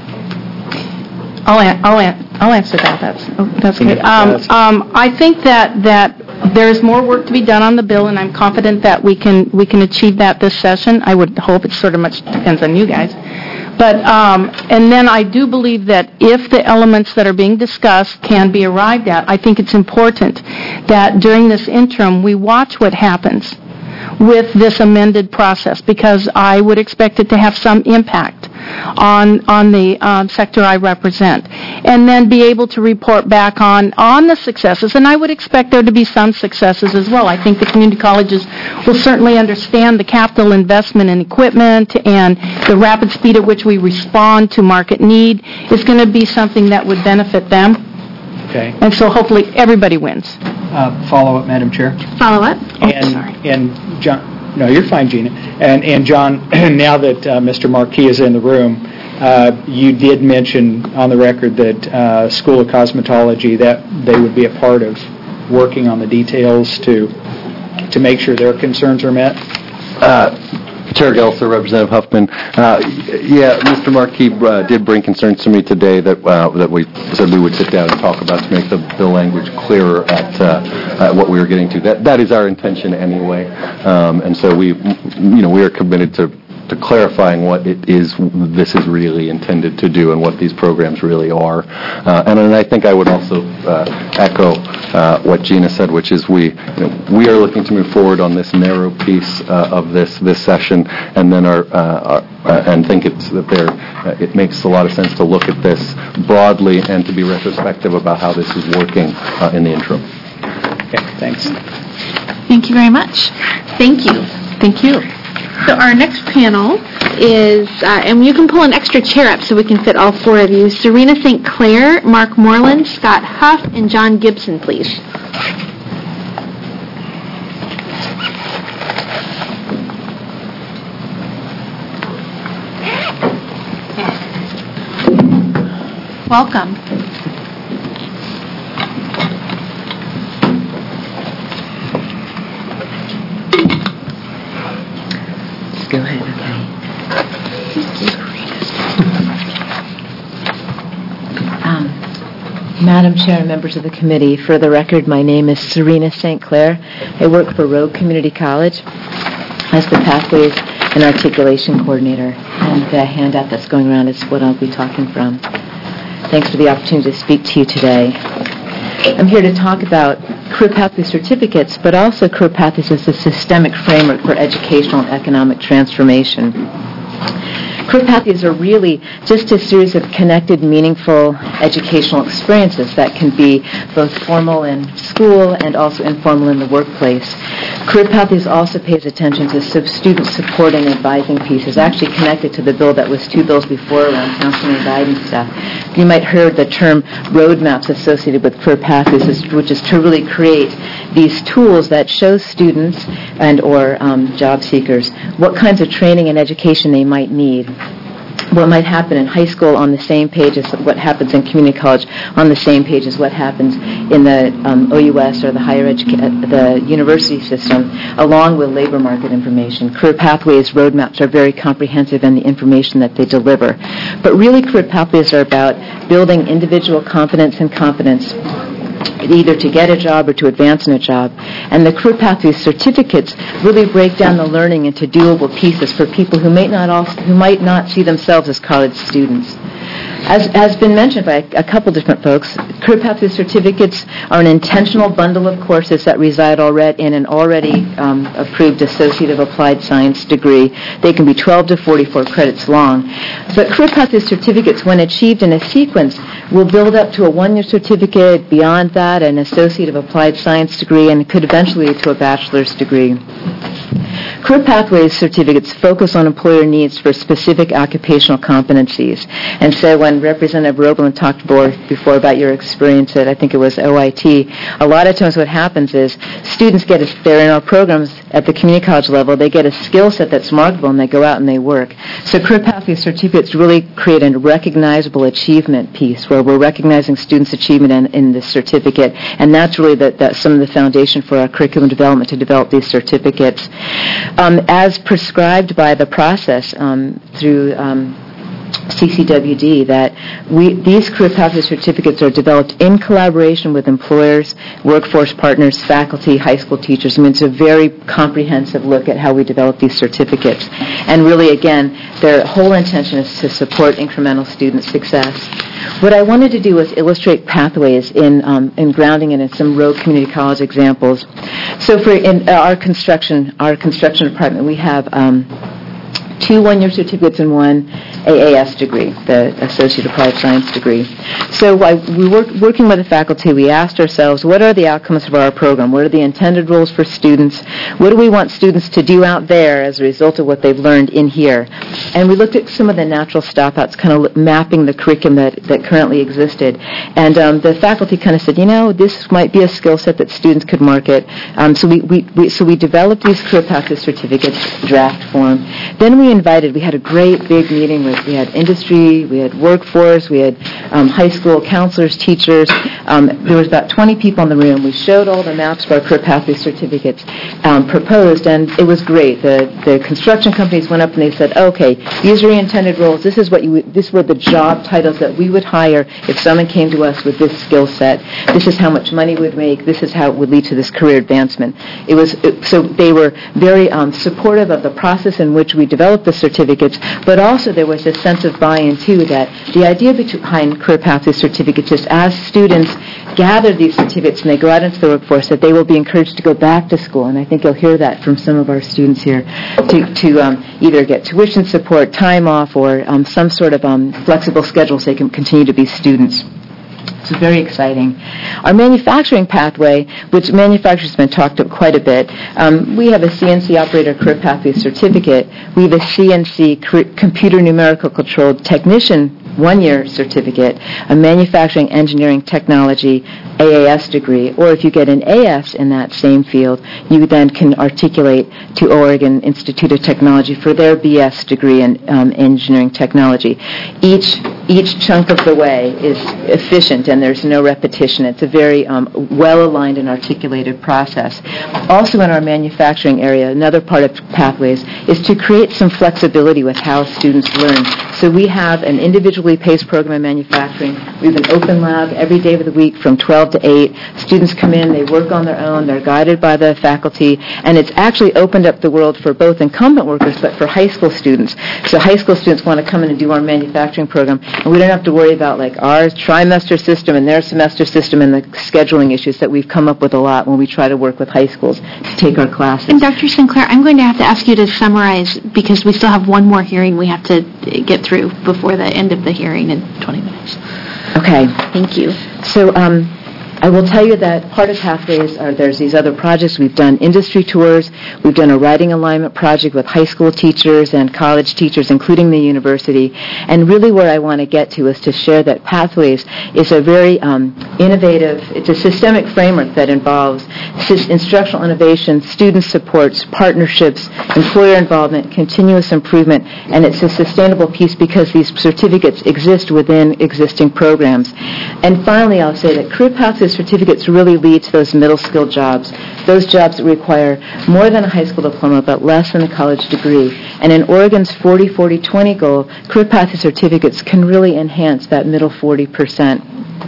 I'll an- I'll an- I'll answer that. That's oh, that's good. Um, um, I think that that there's more work to be done on the bill, and I'm confident that we can we can achieve that this session. I would hope. It sort of much depends on you guys. But um, and then I do believe that if the elements that are being discussed can be arrived at, I think it's important that during this interim we watch what happens with this amended process, because I would expect it to have some impact on on the um, sector I represent, and then be able to report back on on the successes. And I would expect there to be some successes as well. I think the community colleges will certainly understand the capital investment in equipment and the rapid speed at which we respond to market need is going to be something that would benefit them. Okay. And so hopefully everybody wins. Uh, follow up, Madam Chair. Follow up? Oh, And, sorry. and John, no, you're fine, Gina. And, and John, now that uh, Mister Marquis is in the room, uh, you did mention on the record that uh, School of Cosmetology, that they would be a part of working on the details to to make sure their concerns are met. Uh, Chair Gelser, Representative Huffman. Uh, yeah, Mister Markey uh, did bring concerns to me today that uh, that we said we would sit down and talk about to make the, the language clearer at, uh, at what we were getting to. That that is our intention anyway, um, and so we, you know, we are committed to. to clarifying what it is this is really intended to do and what these programs really are. Uh, and, and I think I would also uh, echo uh, what Gina said, which is we you know, we are looking to move forward on this narrow piece uh, of this this session, and then our, uh, our uh, and think it's that there uh, it makes a lot of sense to look at this broadly and to be retrospective about how this is working uh, in the interim. Okay, thanks. Thank you very much. Thank you. Thank you. So our next panel is, uh, and you can pull an extra chair up so we can fit all four of you, Serena Saint Clair, Mark Moreland, Scott Huff, and John Gibson, please. Welcome. Go ahead, okay. Um, Madam Chair and members of the committee, for the record, my name is Serena Saint Clair. I work for Rogue Community College as the Pathways and Articulation Coordinator, and the handout that's going around is what I'll be talking from. Thanks for the opportunity to speak to you today. I'm here to talk about career pathway certificates, but also career pathways as a systemic framework for educational and economic transformation. Career pathways are really just a series of connected, meaningful educational experiences that can be both formal in school and also informal in the workplace. Career pathways also pays attention to sub- student support and advising pieces, actually connected to the bill that was two bills before around counseling and guidance stuff. You might have heard the term roadmaps associated with career pathways, which is to really create these tools that show students and or um, job seekers what kinds of training and education they might need. What might happen in high school on the same page as what happens in community college, on the same page as what happens in the um, O U S or the higher education, the university system, along with labor market information. Career pathways roadmaps are very comprehensive in the information that they deliver. But really, career pathways are about building individual competence and competence, either to get a job or to advance in a job. And the career pathway certificates really break down the learning into doable pieces for people who might not also, who might not see themselves as college students. As has been mentioned by a couple different folks, career pathway certificates are an intentional bundle of courses that reside already in an already um, approved Associate of Applied Science degree. They can be twelve to forty-four credits long. But career pathway certificates, when achieved in a sequence, will build up to a one-year certificate, beyond that an Associate of Applied Science degree, and could eventually lead to a bachelor's degree. Career Pathways certificates focus on employer needs for specific occupational competencies. And so when Representative Roebland talked before about your experience at, I think it was O I T, a lot of times what happens is students get, a, they're in our programs at the community college level, they get a skill set that's marketable and they go out and they work. So Career Pathways certificates really create a recognizable achievement piece where we're recognizing students' achievement in, in this certificate, and that's really the, the, some of the foundation for our curriculum development to develop these certificates. Um, as prescribed by the process um, through um, C C W D, that we these career pathway certificates are developed in collaboration with employers, workforce partners, faculty, high school teachers. I mean, it's a very comprehensive look at how we develop these certificates. And really, again, their whole intention is to support incremental student success. What I wanted to do was illustrate pathways in um, in grounding it in some Rogue Community College examples. So for in uh, our construction, our construction department, we have um, two one-year certificates and one A A S degree, the Associate Applied Science degree. So while we were working with the faculty, we asked ourselves, what are the outcomes of our program? What are the intended roles for students? What do we want students to do out there as a result of what they've learned in here? And we looked at some of the natural stop-outs, kind of mapping the curriculum that, that currently existed. And um, the faculty kind of said, you know, this might be a skill set that students could market. Um, so we, we, we so we developed these career pathway certificates, draft form. Then we invited, we had a great big meeting with, we had industry, we had workforce, we had um, high school counselors, teachers. Um, there was about twenty people in the room. We showed all the maps for our career pathway certificates um, proposed, and it was great. The the construction companies went up and they said, okay, these are your intended roles. This is what you would, this were the job titles that we would hire if someone came to us with this skill set. This is how much money we'd make. This is how it would lead to this career advancement. It was it, so they were very um, supportive of the process in which we developed the certificates, but also there was a sense of buy-in too, that the idea behind career pathway certificates is as students gather these certificates and they go out into the workforce, that they will be encouraged to go back to school. And I think you'll hear that from some of our students here, to, to um, either get tuition support, time off, or um, some sort of um, flexible schedule so they can continue to be students. It's very exciting. Our manufacturing pathway, which manufacturers have been talked about quite a bit, um, we have a C N C operator career pathway certificate. We have a C N C computer numerical controlled technician one-year certificate, a manufacturing engineering technology A A S degree, or if you get an A S in that same field, you then can articulate to Oregon Institute of Technology for their B S degree in um, engineering technology. Each each chunk of the way is efficient and there's no repetition. It's a very um, well-aligned and articulated process. Also in our manufacturing area, another part of pathways is to create some flexibility with how students learn. So we have an individually paced program in manufacturing. We have an open lab every day of the week from twelve to eight. Students come in, they work on their own, they're guided by the faculty, and it's actually opened up the world for both incumbent workers but for high school students. So high school students want to come in and do our manufacturing program, and we don't have to worry about like our trimester system and their semester system and the scheduling issues that we've come up with a lot when we try to work with high schools to take our classes. And Doctor Sinclair, I'm going to have to ask you to summarize, because we still have one more hearing we have to get through before the end of the hearing in twenty minutes. Okay. Thank you. So um, I will tell you that part of Pathways are there's these other projects. We've done industry tours. We've done a writing alignment project with high school teachers and college teachers, including the university. And really where I want to get to is to share that Pathways is a very um, innovative, it's a systemic framework that involves instructional innovation, student supports, partnerships, employer involvement, continuous improvement, and it's a sustainable piece because these certificates exist within existing programs. And finally, I'll say that career Pathways certificates really lead to those middle skill jobs, those jobs that require more than a high school diploma but less than a college degree. And in Oregon's forty forty twenty goal, career pathway certificates can really enhance that middle forty percent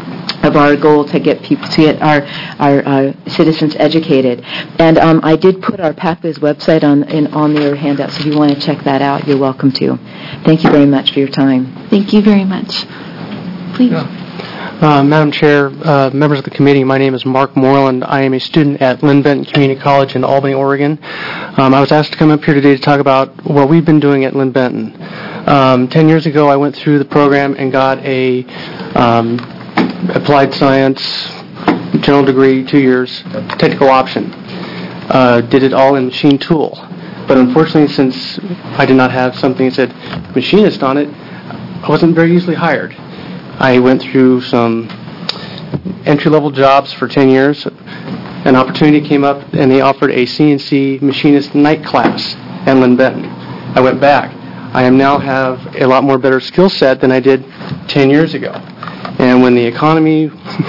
of our goal to get people to get our our uh, citizens educated. And um, I did put our Pathways website on in on your handout, so if you want to check that out, you're welcome to. Thank you very much for your time. Thank you very much. Please. Yeah. Uh, Madam Chair, uh, members of the committee, my name is Mark Moreland. I am a student at Lynn Benton Community College in Albany, Oregon. Um, I was asked to come up here today to talk about what we've been doing at Lynn Benton. Um, ten years ago, I went through the program and got a um, applied science general degree, two years, technical option. Uh, did it all in machine tool. But unfortunately, since I did not have something that said machinist on it, I wasn't very easily hired. I went through some entry-level jobs for ten years. An opportunity came up, and they offered a C N C machinist night class at Lynn Benton. I went back. I am now have a lot more better skill set than I did ten years ago. And when the economy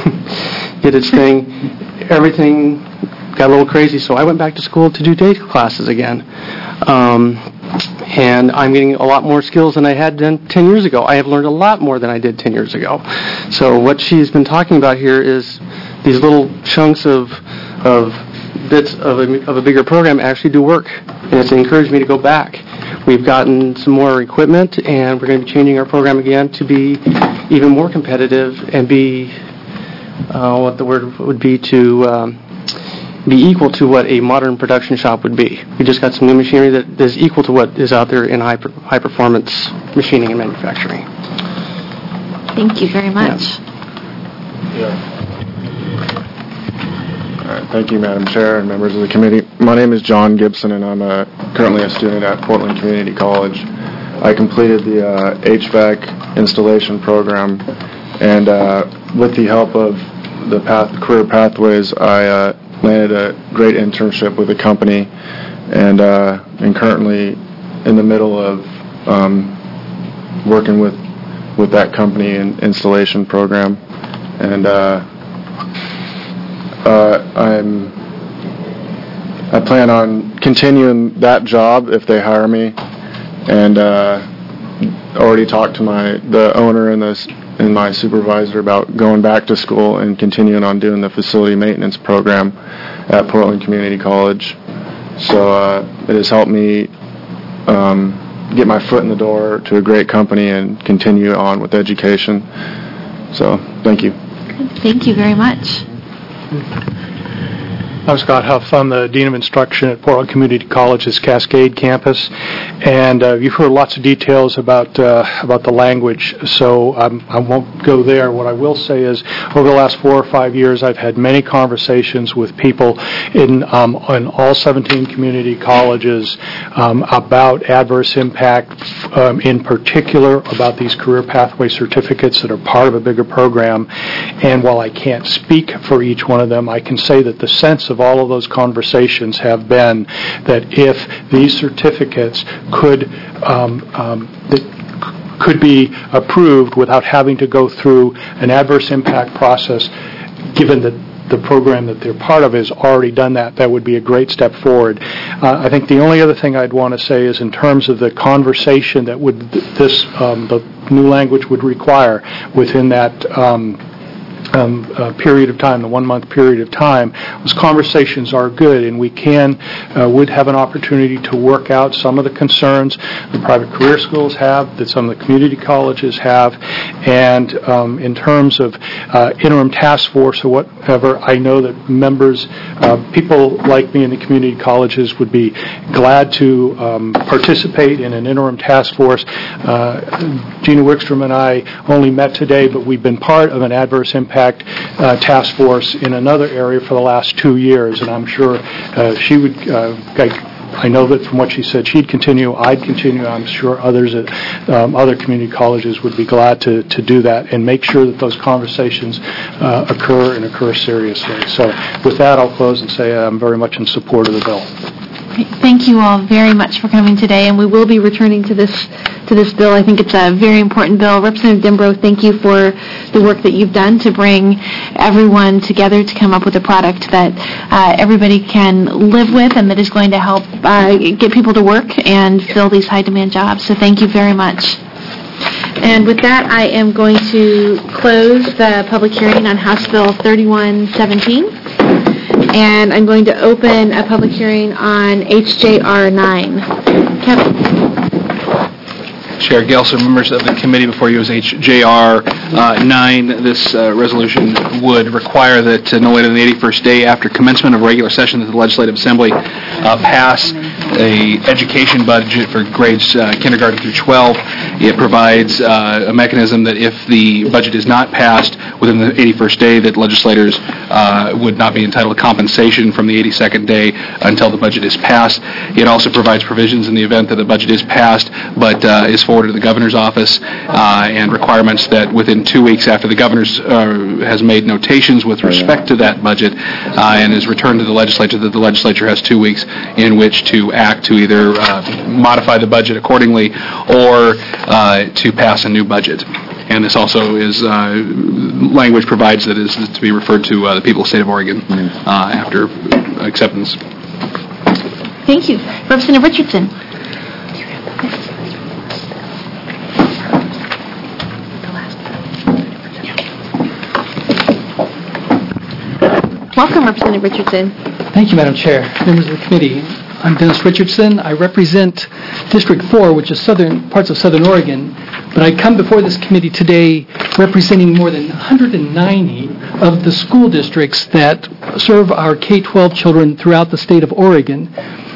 did its thing, everything got a little crazy, so I went back to school to do day classes again. Um, and I'm getting a lot more skills than I had done ten years ago. I have learned a lot more than I did ten years ago. So what she's been talking about here is these little chunks of of bits of a, of a bigger program actually do work, and it's encouraged me to go back. We've gotten some more equipment, and we're going to be changing our program again to be even more competitive and be, uh, what the word would be, to um, be equal to what a modern production shop would be. We just got some new machinery that is equal to what is out there in high, high performance machining and manufacturing. Thank you very much. Yeah. All right, thank you, Madam Chair and members of the committee. My name is John Gibson, and I'm a, currently a student at Portland Community College. I completed the uh, H V A C installation program, and uh, with the help of the path, Career Pathways, I uh, landed a great internship with a company, and uh, am currently in the middle of um, working with with that company in installation program, and uh, uh, I'm I plan on continuing that job if they hire me, and uh, already talked to my the owner and the and my supervisor about going back to school and continuing on doing the facility maintenance program at Portland Community College. So uh, it has helped me um, get my foot in the door to a great company and continue on with education. So thank you. Thank you very much. I'm Scott Huff. I'm the Dean of Instruction at Portland Community College's Cascade campus, and uh, you've heard lots of details about uh, about the language, so um, I won't go there. What I will say is, over the last four or five years, I've had many conversations with people in um, in all seventeen community colleges um, about adverse impact, um, in particular about these career pathway certificates that are part of a bigger program. And while I can't speak for each one of them, I can say that the sense of all of those conversations have been that if these certificates could um, um, that could be approved without having to go through an adverse impact process, given that the program that they're part of has already done that, that would be a great step forward. Uh, I think the only other thing I'd want to say is in terms of the conversation that would this um, the new language would require within that um, Um, uh, period of time, the one-month period of time, those conversations are good, and we can, uh, would have an opportunity to work out some of the concerns the private career schools have, that some of the community colleges have, and um, in terms of uh, interim task force or whatever, I know that members, uh, people like me in the community colleges would be glad to um, participate in an interim task force. Uh, Gina Wickstrom and I only met today, but we've been part of an adverse impact Uh, task force in another area for the last two years, and I'm sure uh, she would, uh, I, I know that from what she said, she'd continue, I'd continue, I'm sure others at um, other community colleges would be glad to, to do that and make sure that those conversations uh, occur and occur seriously. So with that, I'll close and say I'm very much in support of the bill. Thank you all very much for coming today, and we will be returning to this to this bill. I think it's a very important bill. Representative Dembrow, thank you for the work that you've done to bring everyone together to come up with a product that uh, everybody can live with and that is going to help uh, get people to work and fill these high-demand jobs. So thank you very much. And with that, I am going to close the public hearing on House Bill thirty-one seventeen. And I'm going to open a public hearing on H J R nine. Kevin. Chair Gelser, members of the committee, before you is H J R nine. This uh, resolution would require that uh, no later than the eighty-first day after commencement of regular session that the Legislative Assembly uh, pass a education budget for grades uh, kindergarten through twelve. It provides uh, a mechanism that if the budget is not passed within the eighty-first day, that legislators uh, would not be entitled to compensation from the eighty-second day until the budget is passed. It also provides provisions in the event that the budget is passed but uh, is forwarded to the governor's office uh, and requirements that within two weeks after the governor's uh, has made notations with respect to that budget uh, and is returned to the legislature, that the legislature has two weeks in which to act to either uh, modify the budget accordingly or uh, to pass a new budget. And this also is uh, language provides that is to be referred to uh, the people of the state of Oregon uh, after acceptance. Thank you. Representative Richardson. Welcome, Representative Richardson. Thank you, Madam Chair, members of the committee. I'm Dennis Richardson. I represent District four, which is southern parts of Southern Oregon, but I come before this committee today representing more than one hundred ninety of the school districts that serve our K twelve children throughout the state of Oregon.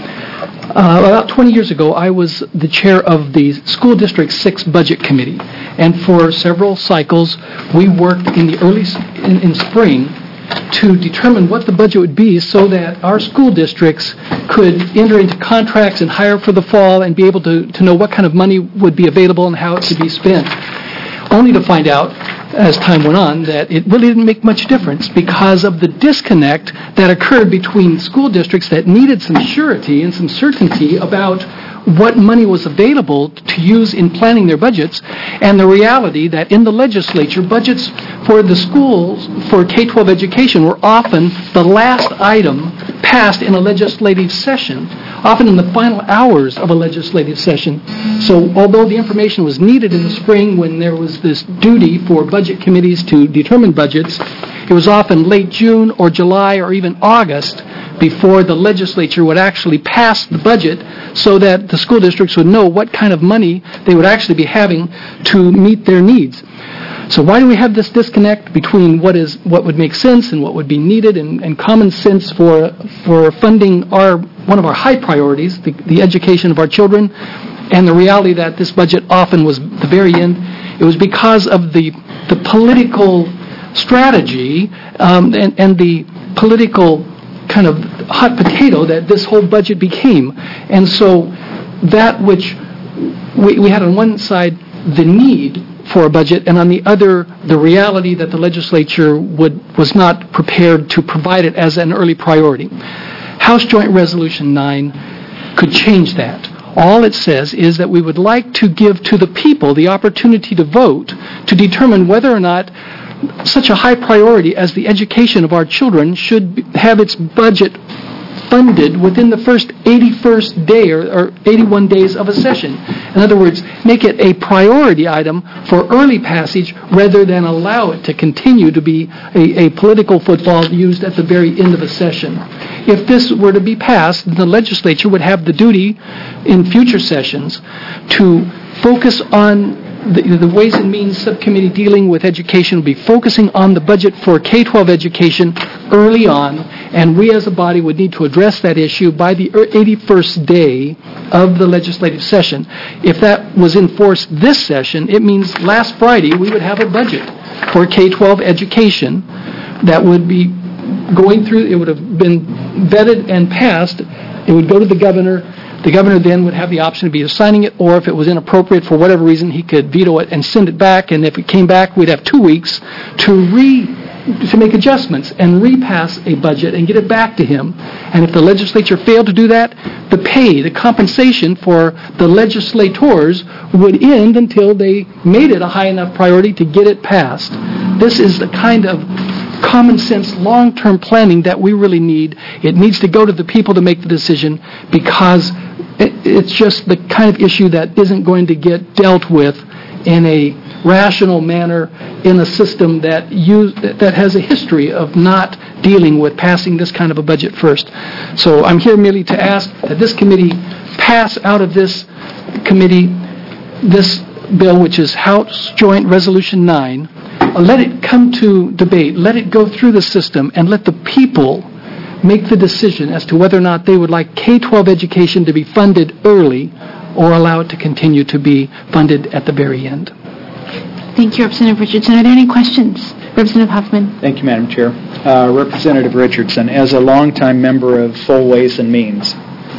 Uh, about twenty years ago, I was the chair of the School District six Budget Committee, and for several cycles, we worked in the early in, in spring to determine what the budget would be so that our school districts could enter into contracts and hire for the fall and be able to, to know what kind of money would be available and how it could be spent. Only to find out, as time went on, that it really didn't make much difference because of the disconnect that occurred between school districts that needed some surety and some certainty about what money was available to use in planning their budgets, and the reality that in the legislature, budgets for the schools for K twelve education were often the last item passed in a legislative session, often in the final hours of a legislative session. So although the information was needed in the spring when there was this duty for budget committees to determine budgets, it was often late June or July or even August before the legislature would actually pass the budget so that the school districts would know what kind of money they would actually be having to meet their needs. So why do we have this disconnect between what is what would make sense and what would be needed and, and common sense for for funding our one of our high priorities, the, the education of our children, and the reality that this budget often was the very end? It was because of the the political strategy um, and, and the political kind of hot potato that this whole budget became. And so that which we, we had on one side the need for a budget, and on the other the reality that the legislature would was not prepared to provide it as an early priority. House Joint Resolution nine could change that. All it says is that we would like to give to the people the opportunity to vote to determine whether or not such a high priority as the education of our children should have its budget funded within the first eighty-first day or, or eighty-one days of a session. In other words, make it a priority item for early passage rather than allow it to continue to be a, a political football used at the very end of a session. If this were to be passed, the legislature would have the duty in future sessions to focus on The, the Ways and Means Subcommittee dealing with education will be focusing on the budget for K twelve education early on, and we as a body would need to address that issue by the eighty-first day of the legislative session. If that was in force this session, it means last Friday we would have a budget for K twelve education that would be going through, it would have been vetted and passed, it would go to the governor. The governor then would have the option of either signing it, or if it was inappropriate for whatever reason, he could veto it and send it back. And if it came back, we'd have two weeks to re to make adjustments and repass a budget and get it back to him. And if the legislature failed to do that, the pay, the compensation for the legislators would end until they made it a high enough priority to get it passed. This is the kind of common sense long-term planning that we really need. It needs to go to the people to make the decision because it, it's just the kind of issue that isn't going to get dealt with in a rational manner in a system that use, that has a history of not dealing with passing this kind of a budget first. So I'm here merely to ask that this committee pass out of this committee this bill, which is House Joint Resolution nine. Let it come to debate, let it go through the system, and let the people make the decision as to whether or not they would like K twelve education to be funded early or allow it to continue to be funded at the very end. Thank you, Representative Richardson. Are there any questions? Representative Huffman. Thank you, Madam Chair. Uh, Representative Richardson, as a longtime member of Full Ways and Means,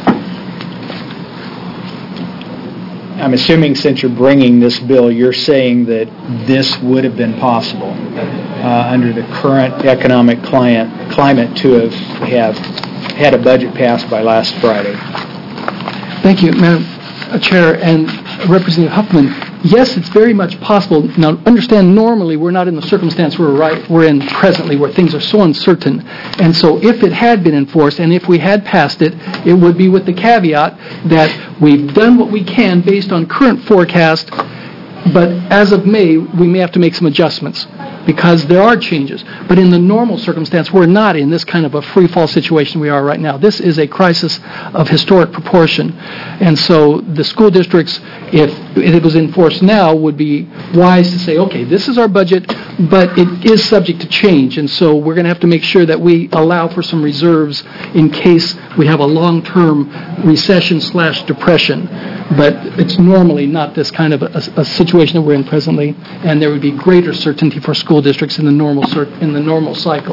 I'm assuming since you're bringing this bill, you're saying that this would have been possible uh, under the current economic client, climate to have, have had a budget passed by last Friday. Thank you, Madam Chair and Representative Huffman. yes, it's very much possible. Now, understand, normally, we're not in the circumstance we're right we're in presently, where things are so uncertain. And so if it had been enforced, and if we had passed it, it would be with the caveat that we've done what we can based on current forecast, but as of May, we may have to make some adjustments because there are changes. But in the normal circumstance, we're not in this kind of a free-fall situation we are right now. This is a crisis of historic proportion. And so the school districts, if it was enforced now, would be wise to say, okay, this is our budget, but it is subject to change. And so we're going to have to make sure that we allow for some reserves in case we have a long-term recession slash depression. But it's normally not this kind of a, a situation that we're in presently, and there would be greater certainty for school districts in the normal cir- in the normal cycle.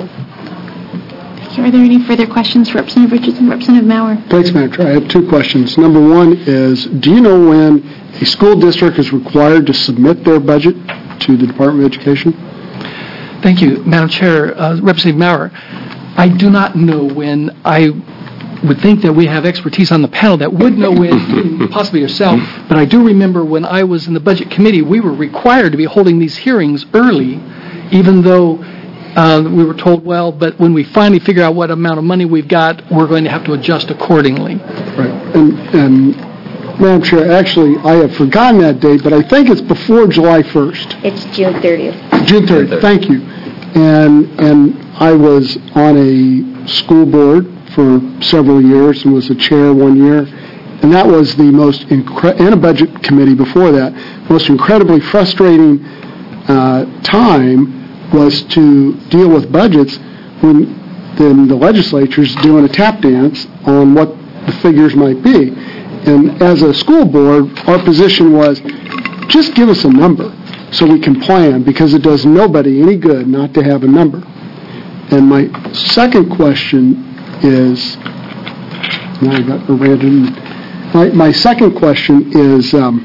Are there any further questions for Representative Richardson? Representative Maurer. Thanks, Madam Chair. I have two questions. Number one is, do you know when a school district is required to submit their budget to the Department of Education? Thank you, Madam Chair. Uh, Representative Maurer, I do not know when. I would think that we have expertise on the panel that would know when, possibly yourself, but I do remember when I was in the Budget Committee, we were required to be holding these hearings early, even though uh, we were told, well, but when we finally figure out what amount of money we've got, we're going to have to adjust accordingly. Right. And, and Madam Chair, actually, I have forgotten that date, but I think it's before July first. It's June thirtieth. June thirtieth, thank you. And, and I was on a school board for several years and was a chair one year, and that was the most incre- and a budget committee before that, most incredibly frustrating uh, time was to deal with budgets when then the legislature's doing a tap dance on what the figures might be. And as a school board, our position was just give us a number so we can plan, because it does nobody any good not to have a number. And my second question is, now I got random. My, my second question is, um,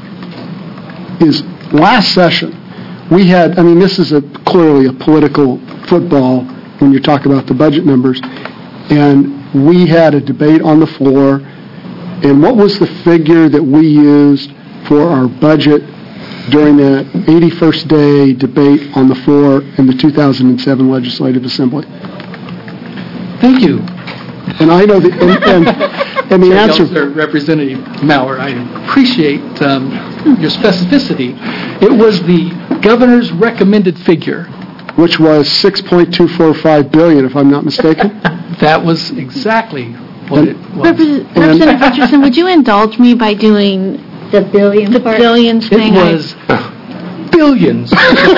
is last session, we had, I mean, this is a clearly a political football when you talk about the budget numbers, and we had a debate on the floor, and what was the figure that we used for our budget during that eighty-first day debate on the floor in the two thousand seven Legislative Assembly? Thank you. And I know that, and, and, and the Chair answer... Gelser, Representative Maurer, I appreciate um, your specificity. It was the governor's recommended figure. Which was six point two four five billion dollars, if I'm not mistaken. That was exactly what and, it was. Repres- Representative Richardson, would you indulge me by doing the billion the part? billions thing? It was billions.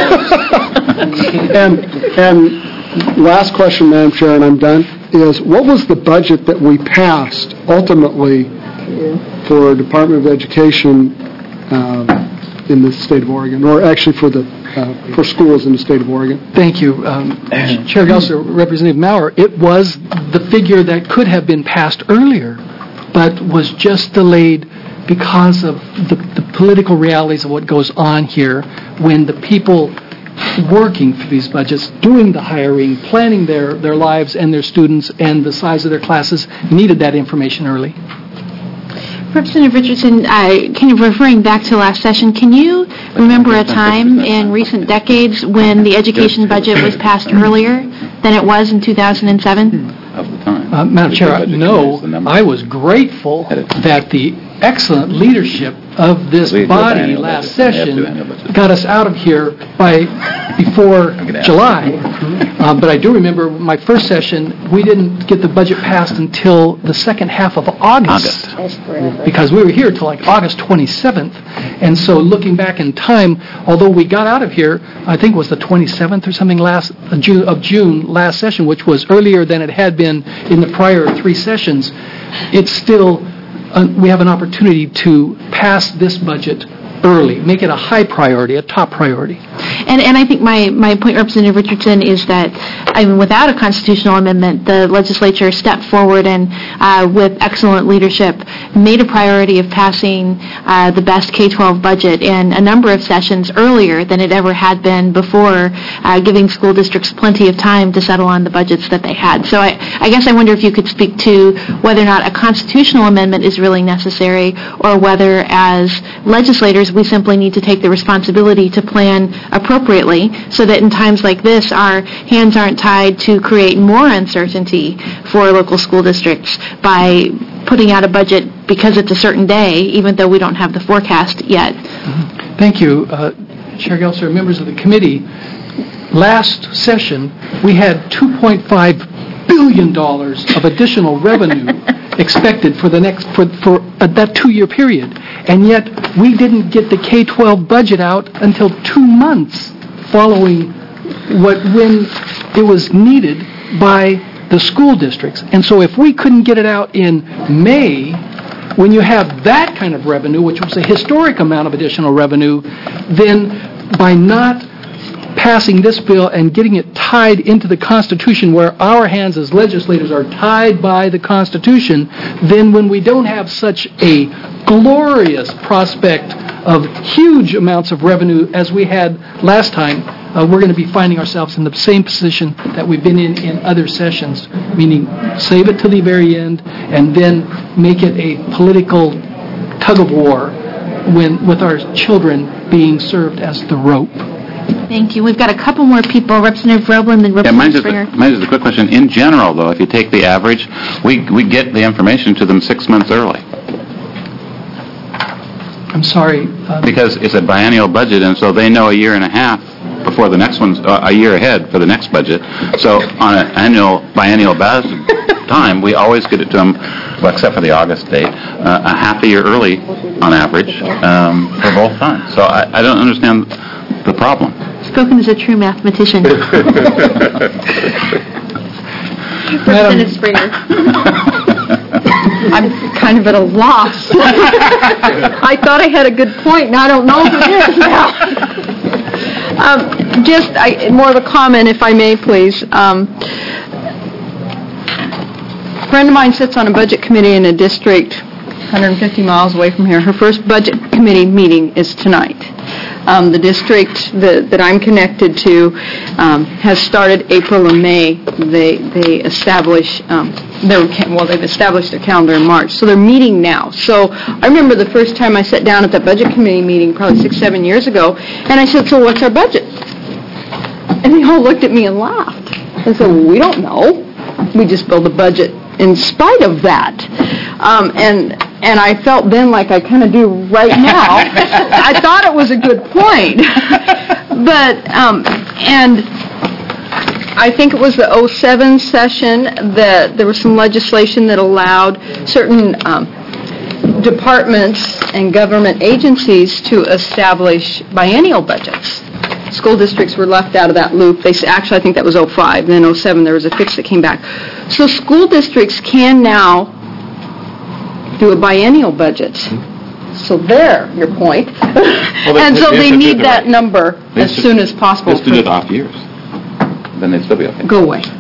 and, and last question, Madam Chair, and I'm done, is what was the budget that we passed ultimately for Department of Education um, in the state of Oregon, or actually for the uh, for schools in the state of Oregon? Thank you. Um, Chair Gelser, Representative Maurer, it was the figure that could have been passed earlier, but was just delayed because of the, the political realities of what goes on here when the people working for these budgets, doing the hiring, planning their, their lives and their students and the size of their classes, needed that information early. Representative Richardson, uh, kind of referring back to last session, can you remember a time in recent decades when the education budget was passed earlier than it was in two thousand seven? Of the time. Uh, Madam Chair, no, I was grateful that the excellent leadership of this body last session got us out of here by before July. Uh, but I do remember my first session, we didn't get the budget passed until the second half of August. August. Because we were here till like August twenty-seventh. And so looking back in time, although we got out of here, I think it was the twenty-seventh or something last uh, June, of June last session, which was earlier than it had been in the prior three sessions, it's still, uh, we have an opportunity to pass this budget early, make it a high priority, a top priority. And and I think my, my point, Representative Richardson, is that I mean, without a constitutional amendment, the legislature stepped forward and, uh, with excellent leadership, made a priority of passing uh, the best K twelve budget in a number of sessions earlier than it ever had been before, uh, giving school districts plenty of time to settle on the budgets that they had. So I, I guess I wonder if you could speak to whether or not a constitutional amendment is really necessary, or whether as legislators we simply need to take the responsibility to plan appropriately so that in times like this our hands aren't tied to create more uncertainty for local school districts by putting out a budget because it's a certain day, even though we don't have the forecast yet. Mm-hmm. Thank you, uh, Chair Gelser, members of the committee. Last session, we had two point five billion dollars of additional revenue expected for the next for, for uh, that two-year period, and yet we didn't get the K twelve budget out until two months following what when it was needed by the school districts. And so if we couldn't get it out in May, when you have that kind of revenue, which was a historic amount of additional revenue, then by not passing this bill and getting it tied into the Constitution, where our hands as legislators are tied by the Constitution, then when we don't have such a glorious prospect of huge amounts of revenue as we had last time, uh, we're going to be finding ourselves in the same position that we've been in in other sessions, meaning save it till the very end and then make it a political tug of war when with our children being served as the rope. Thank you. We've got a couple more people. Representative Roebland and Yeah, Representative mine's just, Springer. a, mine's just a quick question. In general, though, if you take the average, we we get the information to them six months early. I'm sorry. Uh, Because it's a biennial budget, and so they know a year and a half before the next one's, uh, a year ahead for the next budget. So on an annual, biennial bas- time, we always get it to them, well, except for the August date, uh, a half a year early on average um, for both times. So I, I don't understand the problem. Spoken as a true mathematician. Representative Springer. I'm kind of at a loss. I thought I had a good point, and I don't know if it is now. um, just I, more of a comment, if I may, please. Um, a friend of mine sits on a budget committee in a district one hundred fifty miles away from here. Her first budget committee meeting is tonight. Um, the district that, that I'm connected to um, has started April and May. They they establish um, their well they've established their calendar in March, so they're meeting now. So I remember the first time I sat down at that budget committee meeting, probably six seven years ago, and I said, "So what's our budget?" And they all looked at me and laughed. I said, well, "We don't know. We just build a budget in spite of that." Um, and and I felt then like I kind of do right now. I thought it was a good point. but, um, and I think it was the oh seven session that there was some legislation that allowed certain um, departments and government agencies to establish biennial budgets. School districts were left out of that loop. They actually, I think that was oh five. Then oh seven, there was a fix that came back. So school districts can now do a biennial budget. So there, your point. Well, and they- so they they have to do need it that right. number They as should- soon as possible. Just to do it off years. Then they'd still be okay. Go away.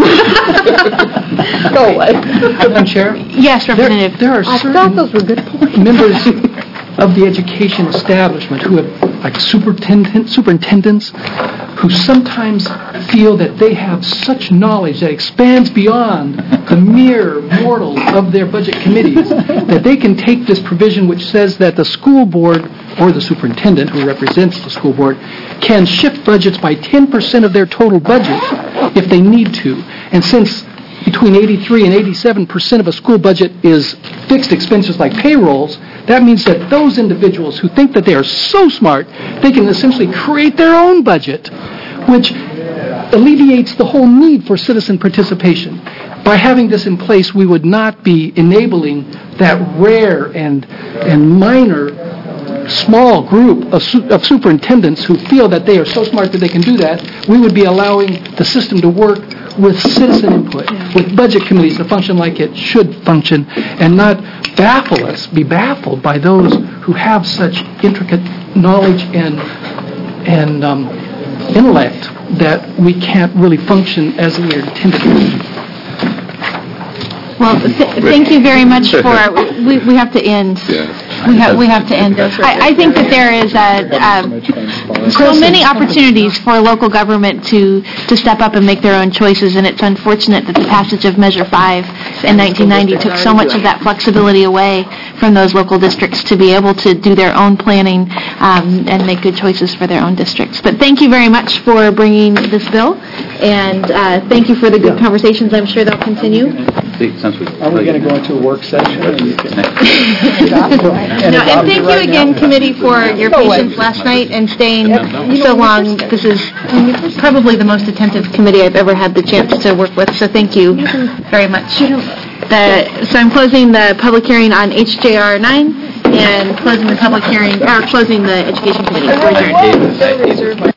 Go away. Madam Chair? Yes, Representative. There, there are I certain thought those were good points. members of the education establishment who have, like superintendent, superintendents, who sometimes feel that they have such knowledge that expands beyond the mere mortals of their budget committees, that they can take this provision which says that the school board or the superintendent who represents the school board can shift budgets by ten percent of their total budget if they need to. And since between eighty-three and eighty-seven percent of a school budget is fixed expenses like payrolls, that means that those individuals who think that they are so smart, they can essentially create their own budget, which alleviates the whole need for citizen participation. By having this in place, we would not be enabling that rare and and minor small group of, su- of superintendents who feel that they are so smart that they can do that. We would be allowing the system to work with citizen input, with budget committees to function like it should function, and not baffle us, be baffled by those who have such intricate knowledge and and um, intellect that we can't really function as we are intended to. Well, th- thank you very much for, we we have to end. We have, we have to end. I I think that there is a, um, so many opportunities for local government to to step up and make their own choices, and it's unfortunate that the passage of Measure five in nineteen ninety took so much of that flexibility away from those local districts to be able to do their own planning um, and make good choices for their own districts. But thank you very much for bringing this bill, and uh, thank you for the good conversations. I'm sure they'll continue. Are we going to go into a work session? No, and thank you again, committee, for your patience last night and staying so long. This is probably the most attentive committee I've ever had the chance to work with, so thank you very much. The, so I'm closing the public hearing on H J R nine and closing the public hearing, or closing the education committee. We're adjourned.